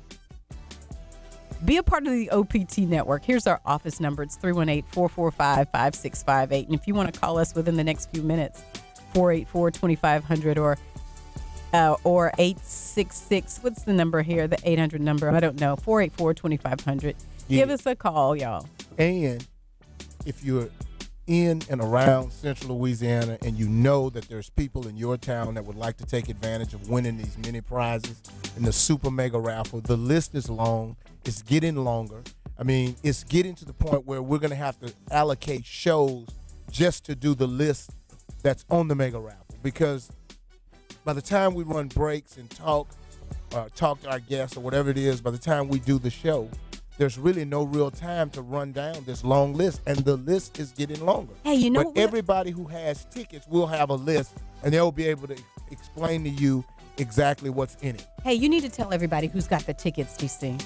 Be a part of the O P T network. Here's our office number. It's three one eight, four four five, five six five eight. And if you want to call us within the next few minutes, four eight four, two five zero zero or uh, or eight six six. What's the number here? The eight hundred number. I don't know. four eight four, two five zero zero. Yeah. Give us a call, y'all. And if you're in and around Central Louisiana and you know that there's people in your town that would like to take advantage of winning these mini prizes in the Super Mega Raffle, the list is long. It's getting longer. I mean, it's getting to the point where we're going to have to allocate shows just to do the list that's on the Mega Raffle, because by the time we run breaks and talk, uh, talk to our guests or whatever it is, by the time we do the show, there's really no real time to run down this long list, and the list is getting longer. Hey, you know, but everybody who has tickets will have a list, and they'll be able to explain to you exactly what's in it. Hey, you need to tell everybody who's got the tickets, D C.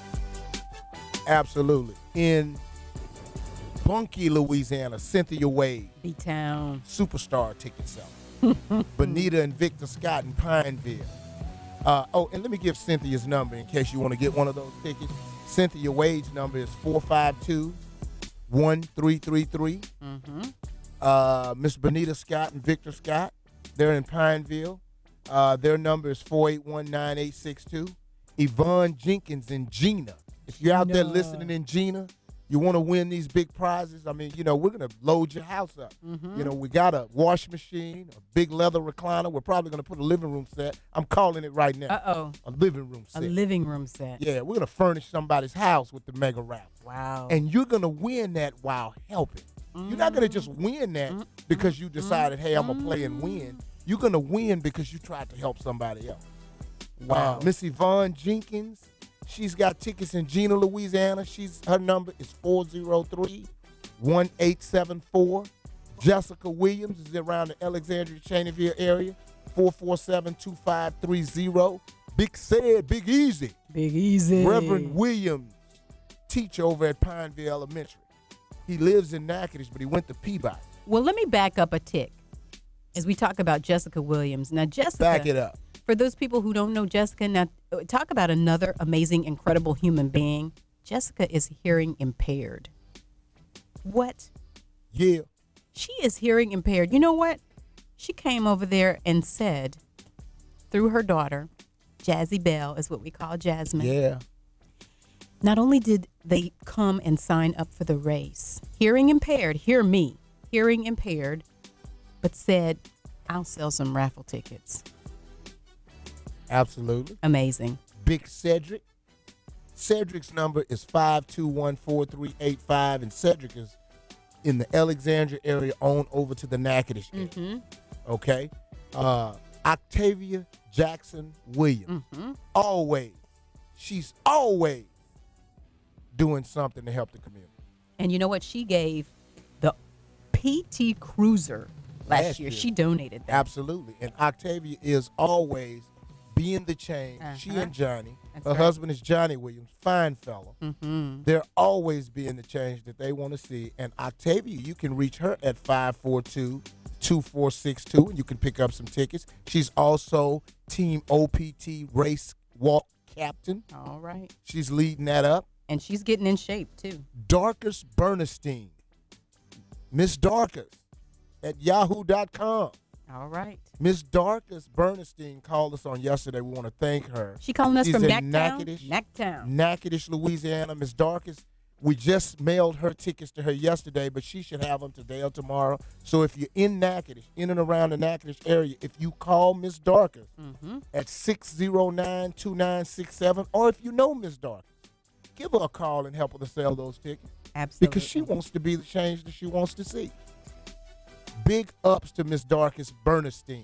Absolutely. In Bunkie, Louisiana, Cynthia Wade, B-Town, superstar ticket seller. Bonita and Victor Scott in Pineville. Uh, oh, and let me give Cynthia's number in case you want to get one of those tickets. Cynthia Wade's number is four five two, one three three three. Mm-hmm. Uh, Miss Bonita Scott and Victor Scott, they're in Pineville. Uh, their number is four eight one, nine eight six two. Yvonne Jenkins and Gina. If you're out no. there listening in Gina, you want to win these big prizes, I mean, you know, we're going to load your house up. Mm-hmm. You know, we got a wash machine, a big leather recliner. We're probably going to put a living room set. I'm calling it right now. Uh-oh. A living room set. A living room set. Yeah, we're going to furnish somebody's house with the Mega Raffle. Wow. And you're going to win that while helping. Mm-hmm. You're not going to just win that mm-hmm. because you decided, hey, I'm going to play and win. You're going to win because you tried to help somebody else. Wow. Uh, Miss Yvonne Jenkins. She's got tickets in Gina, Louisiana. She's her number is four zero three, one eight seven four. Jessica Williams is around the Alexandria Cheneyville area, four four seven, two five three zero. Big Said, Big Easy. Big Easy. Reverend Williams, teacher over at Pineville Elementary. He lives in Natchitoches, but he went to Peabody. Well, let me back up a tick as we talk about Jessica Williams. Now, Jessica. Back it up. For those people who don't know Jessica, now talk about another amazing, incredible human being. Jessica is hearing impaired. What? Yeah. She is hearing impaired. You know what? She came over there and said, through her daughter, Jazzy Bell is what we call Jasmine. Yeah. Not only did they come and sign up for the race, hearing impaired, hear me, hearing impaired, but said, I'll sell some raffle tickets. Absolutely. Amazing. Big Cedric. Cedric's number is five two one, four three eight five, and Cedric is in the Alexandria area on over to the Natchitoches area. Mm-hmm. Okay? Uh, Octavia Jackson Williams. Mm-hmm. Always. She's always doing something to help the community. And you know what? She gave the P T Cruiser last, last year. year. She donated that. Absolutely. And Octavia is always being the change. Uh-huh. She and Johnny. That's her right. husband is Johnny Williams, fine fellow. Mm-hmm. They're always being the change that they want to see. And Octavia, you can reach her at five four two, two four six two, and you can pick up some tickets. She's also Team O P T race walk captain. All right. She's leading that up. And she's getting in shape, too. Darkus Bernstein. Miss Darkus at yahoo dot com. All right. Miss Darkus Bernstein called us on yesterday. We want to thank her. She calling us She's from in Natchitoches? Natchitoches, Natchtown. Natchitoches, Louisiana. Miss Darkus, we just mailed her tickets to her yesterday, but she should have them today or tomorrow. So if you're in Natchitoches, in and around the Natchitoches area, if you call Miss Darkus mm-hmm. at six zero nine, two nine six seven, or if you know Miss Darkus, give her a call and help her to sell those tickets. Absolutely. Because she wants to be the change that she wants to see. Big ups to Miss Darkus Bernstein.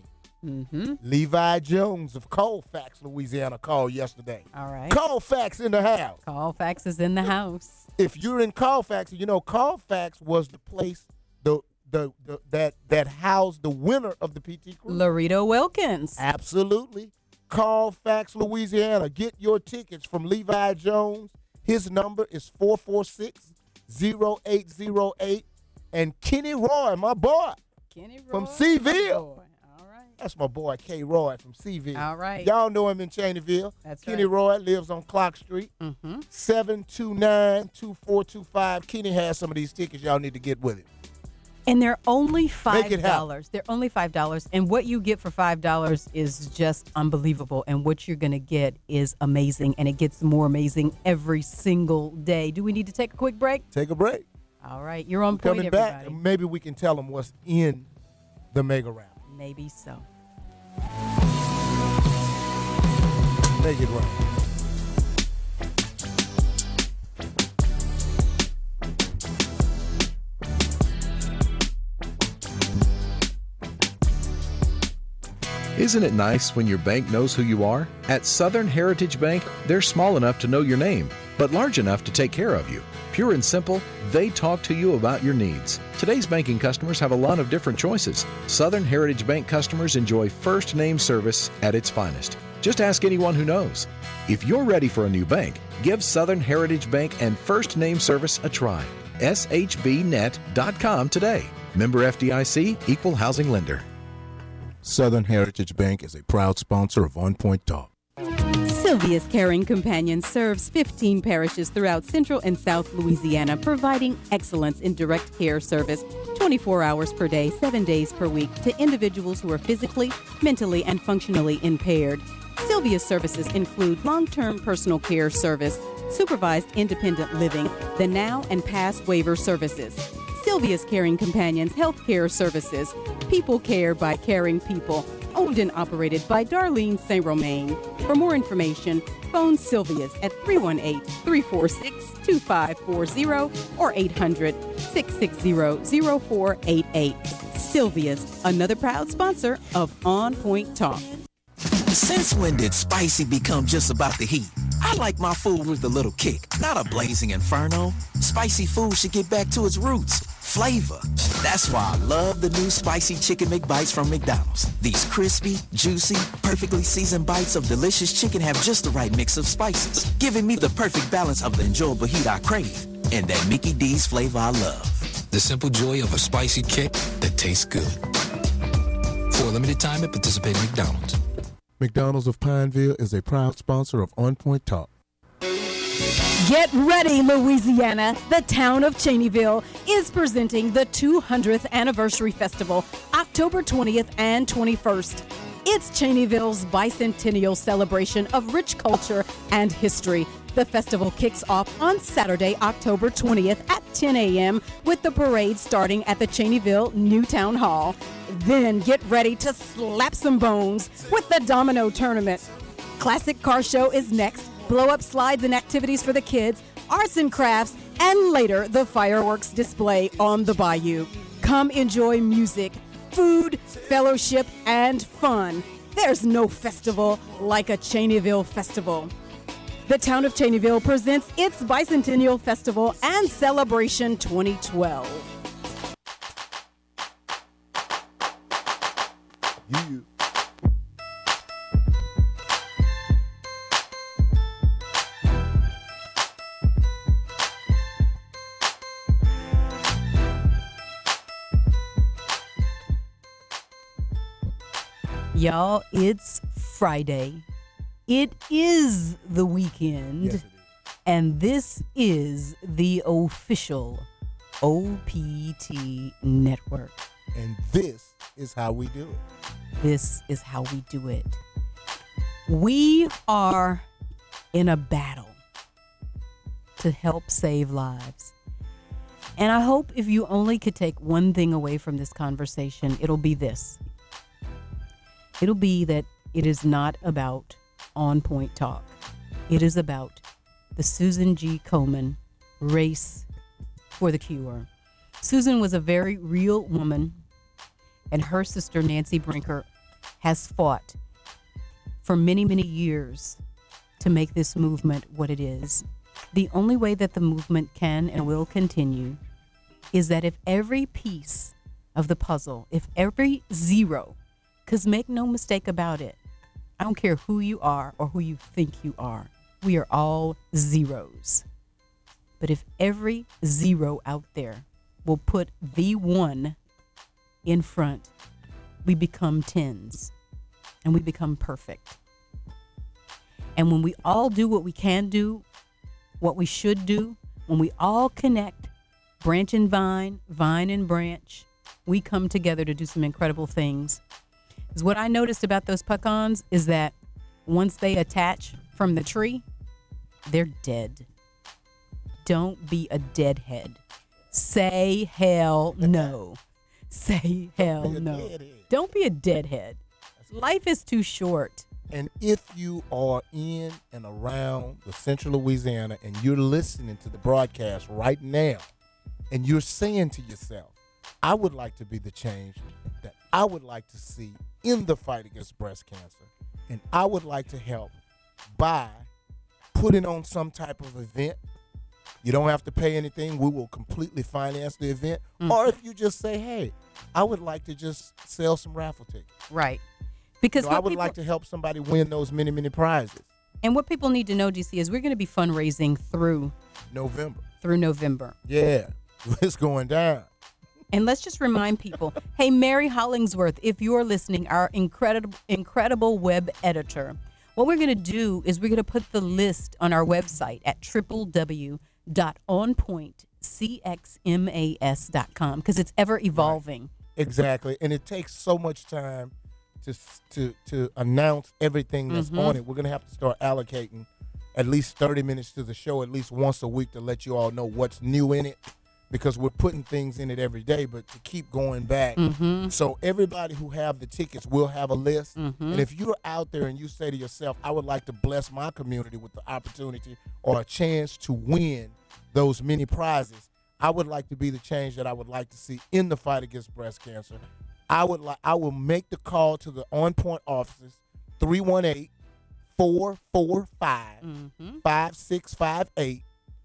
Mm-hmm. Levi Jones of Colfax, Louisiana, called yesterday. All right. Colfax in the house. Colfax is in the house. If you're in Colfax, you know Colfax was the place the, the the that that housed the winner of the P T Cruise. Laredo Wilkins. Absolutely. Colfax, Louisiana. Get your tickets from Levi Jones. His number is four four six, zero eight zero eight. And Kenny Roy, my boy. Kenny Roy. From Seville. That's my boy, K. Roy from Seville. All right. Y'all know him in Cheneyville. That's Kenny right. Roy lives on Clock Street. Mm-hmm. seven two nine, two four two five. Kenny has some of these tickets. Y'all need to get with him. And they're only Make five it happen. dollars. They're only five dollars. And what you get for five dollars is just unbelievable. And what you're going to get is amazing. And it gets more amazing every single day. Do we need to take a quick break? Take a break. All right. You're on point, Coming everybody. back, and maybe we can tell them what's in the mega rap. Maybe so. Make it right. Isn't it nice when your bank knows who you are? At Southern Heritage Bank, they're small enough to know your name, but large enough to take care of you. Pure and simple, they talk to you about your needs. Today's banking customers have a lot of different choices. Southern Heritage Bank customers enjoy first name service at its finest. Just ask anyone who knows. If you're ready for a new bank, give Southern Heritage Bank and first name service a try. S H B net dot com today. Member F D I C, Equal Housing Lender. Southern Heritage Bank is a proud sponsor of On Point Talk. Sylvia's Caring Companion serves fifteen parishes throughout Central and South Louisiana, providing excellence in direct care service twenty-four hours per day, seven days per week to individuals who are physically, mentally, and functionally impaired. Sylvia's services include long-term personal care service, supervised independent living, the now and past waiver services. Sylvia's Caring Companions Healthcare Services, people care by caring people, owned and operated by Darlene Saint Romain. For more information, phone Sylvia's at three one eight, three four six, two five four zero or eight hundred, six six zero, zero four eight eight. Sylvia's, another proud sponsor of On Point Talk. Since when did spicy become just about the heat? I like my food with a little kick, not a blazing inferno. Spicy food should get back to its roots. Flavor. That's why I love the new Spicy Chicken McBites from McDonald's. These crispy, juicy, perfectly seasoned bites of delicious chicken have just the right mix of spices, giving me the perfect balance of the enjoyable heat I crave and that Mickey D's flavor I love. The simple joy of a spicy kick that tastes good. For a limited time at participating McDonald's. McDonald's of Pineville is a proud sponsor of On Point Talk. Get ready, Louisiana. The town of Cheneyville is presenting the two hundredth Anniversary Festival, October twentieth and twenty-first. It's Cheneyville's bicentennial celebration of rich culture and history. The festival kicks off on Saturday, October twentieth at ten a.m. with the parade starting at the Cheneyville New Town Hall. Then get ready to slap some bones with the Domino Tournament. Classic Car Show is next. Blow-up slides and activities for the kids, arts and crafts, and later the fireworks display on the bayou. Come enjoy music, food, fellowship, and fun. There's no festival like a Cheneyville festival. The town of Cheneyville presents its Bicentennial Festival and Celebration twenty twelve. You. Y'all, it's Friday. It is the weekend. Yes, it is. And this is the official O P T Network. And this is how we do it. This is how we do it. We are in a battle to help save lives. And I hope if you only could take one thing away from this conversation, it'll be this. It'll be that it is not about On Point Talk. It is about the Susan G. Komen Race for the Cure. Susan was a very real woman, and her sister Nancy Brinker has fought for many, many years to make this movement what it is. The only way that the movement can and will continue is that if every piece of the puzzle, if every zero, because make no mistake about it, I don't care who you are or who you think you are, we are all zeros. But if every zero out there will put the one in front, we become tens and we become perfect. And when we all do what we can do, what we should do, when we all connect, branch and vine, vine and branch, we come together to do some incredible things. Because what I noticed about those pecans is that once they attach from the tree, they're dead. Don't be a deadhead. Say hell no. Say hell no. Don't be a deadhead. Life is too short. And if you are in and around the central Louisiana and you're listening to the broadcast right now and you're saying to yourself, I would like to be the change that I would like to see in the fight against breast cancer, and I would like to help by putting on some type of event. You don't have to pay anything. We will completely finance the event. Mm-hmm. Or if you just say, hey, I would like to just sell some raffle tickets. Right. Because so I would people, like to help somebody win those many, many prizes. And what people need to know, D C, is we're going to be fundraising through November. Through November. Yeah. It's going down. And let's just remind people, hey, Mary Hollingsworth, if you're listening, our incredible, incredible web editor, what we're going to do is we're going to put the list on our website at w w w dot on point c x m a s dot com because it's ever evolving. Right. Exactly. And it takes so much time to to to announce everything that's mm-hmm. on it. We're going to have to start allocating at least thirty minutes to the show at least once a week to let you all know what's new in it, because we're putting things in it every day, but to keep going back. Mm-hmm. So everybody who have the tickets will have a list. Mm-hmm. And if you're out there and you say to yourself, I would like to bless my community with the opportunity or a chance to win those many prizes, I would like to be the change that I would like to see in the fight against breast cancer. I would like I will make the call to the On Point offices, three one eight, four four five, five six five eight,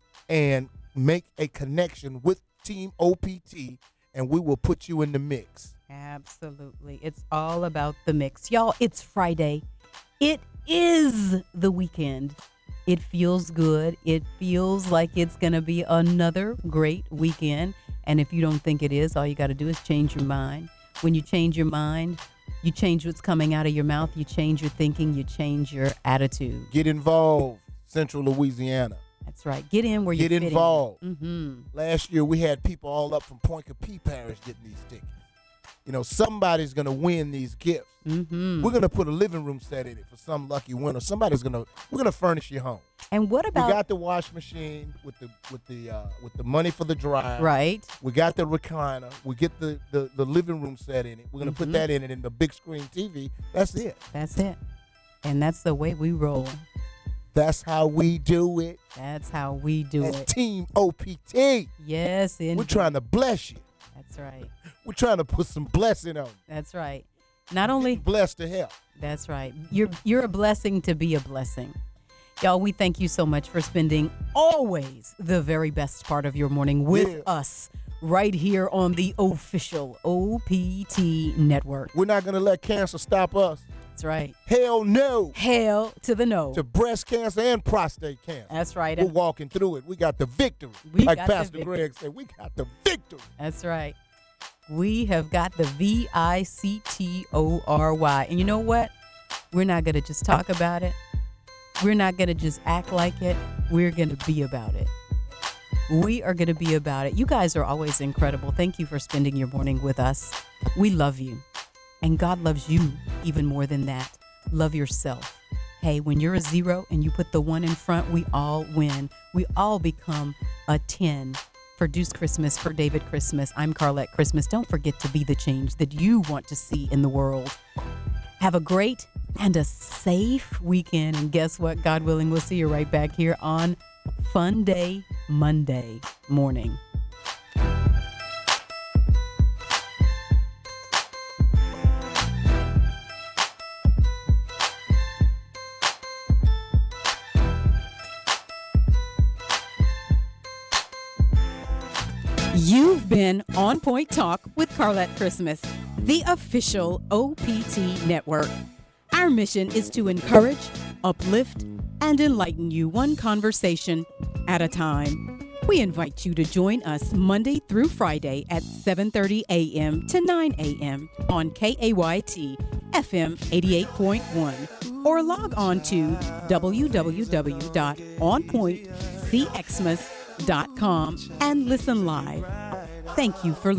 and make a connection with Team O P T, and we will put you in the mix. Absolutely. It's all about the mix. Y'all, it's Friday. It is the weekend. It feels good. It feels like it's going to be another great weekend. And if you don't think it is, all you got to do is change your mind. When you change your mind, you change what's coming out of your mouth. You change your thinking. You change your attitude. Get involved, Central Louisiana. That's right. Get in where you Get involved. Mm-hmm. Last year, we had people all up from Point Capee Parish getting these tickets. You know, somebody's going to win these gifts. Mm-hmm. We're going to put a living room set in it for some lucky winner. Somebody's going to, we're going to furnish your home. And what about? We got the wash machine with the with the uh, with the money for the dryer. Right. We got the recliner. We get the, the, the living room set in it. We're going to mm-hmm. put that in it in the big screen T V. That's it. That's it. And that's the way we roll. That's how we do it. That's how we do That's it. Team O P T. Yes, indeed. We're trying to bless you. That's right. We're trying to put some blessing on you. That's right. Not only blessed to help. That's right. You're you're a blessing to be a blessing. Y'all, we thank you so much for spending always the very best part of your morning with yeah. us right here on the official O P T network. We're not going to let cancer stop us. That's right. Hell no. Hell to the no. To breast cancer and prostate cancer. That's right. We're walking through it. We got the victory. We like got Pastor the Greg said, we got the victory. That's right. We have got the V I C T O R Y. And you know what? We're not going to just talk about it. We're not going to just act like it. We're going to be about it. We are going to be about it. You guys are always incredible. Thank you for spending your morning with us. We love you. And God loves you even more than that. Love yourself. Hey, when you're a zero and you put the one in front, we all win. We all become a ten. For Deuce Christmas, for David Christmas, I'm Carlette Christmas. Don't forget to be the change that you want to see in the world. Have a great and a safe weekend. And guess what? God willing, we'll see you right back here on Fun Day Monday morning. in On Point Talk with Carlette Christmas, the official O P T network. Our mission is to encourage, uplift, and enlighten you one conversation at a time. We invite you to join us Monday through Friday at seven thirty a.m. to nine a.m. on K A Y T F M eighty-eight point one or log on to w w w dot on point c xmas dot com and listen live. Thank you for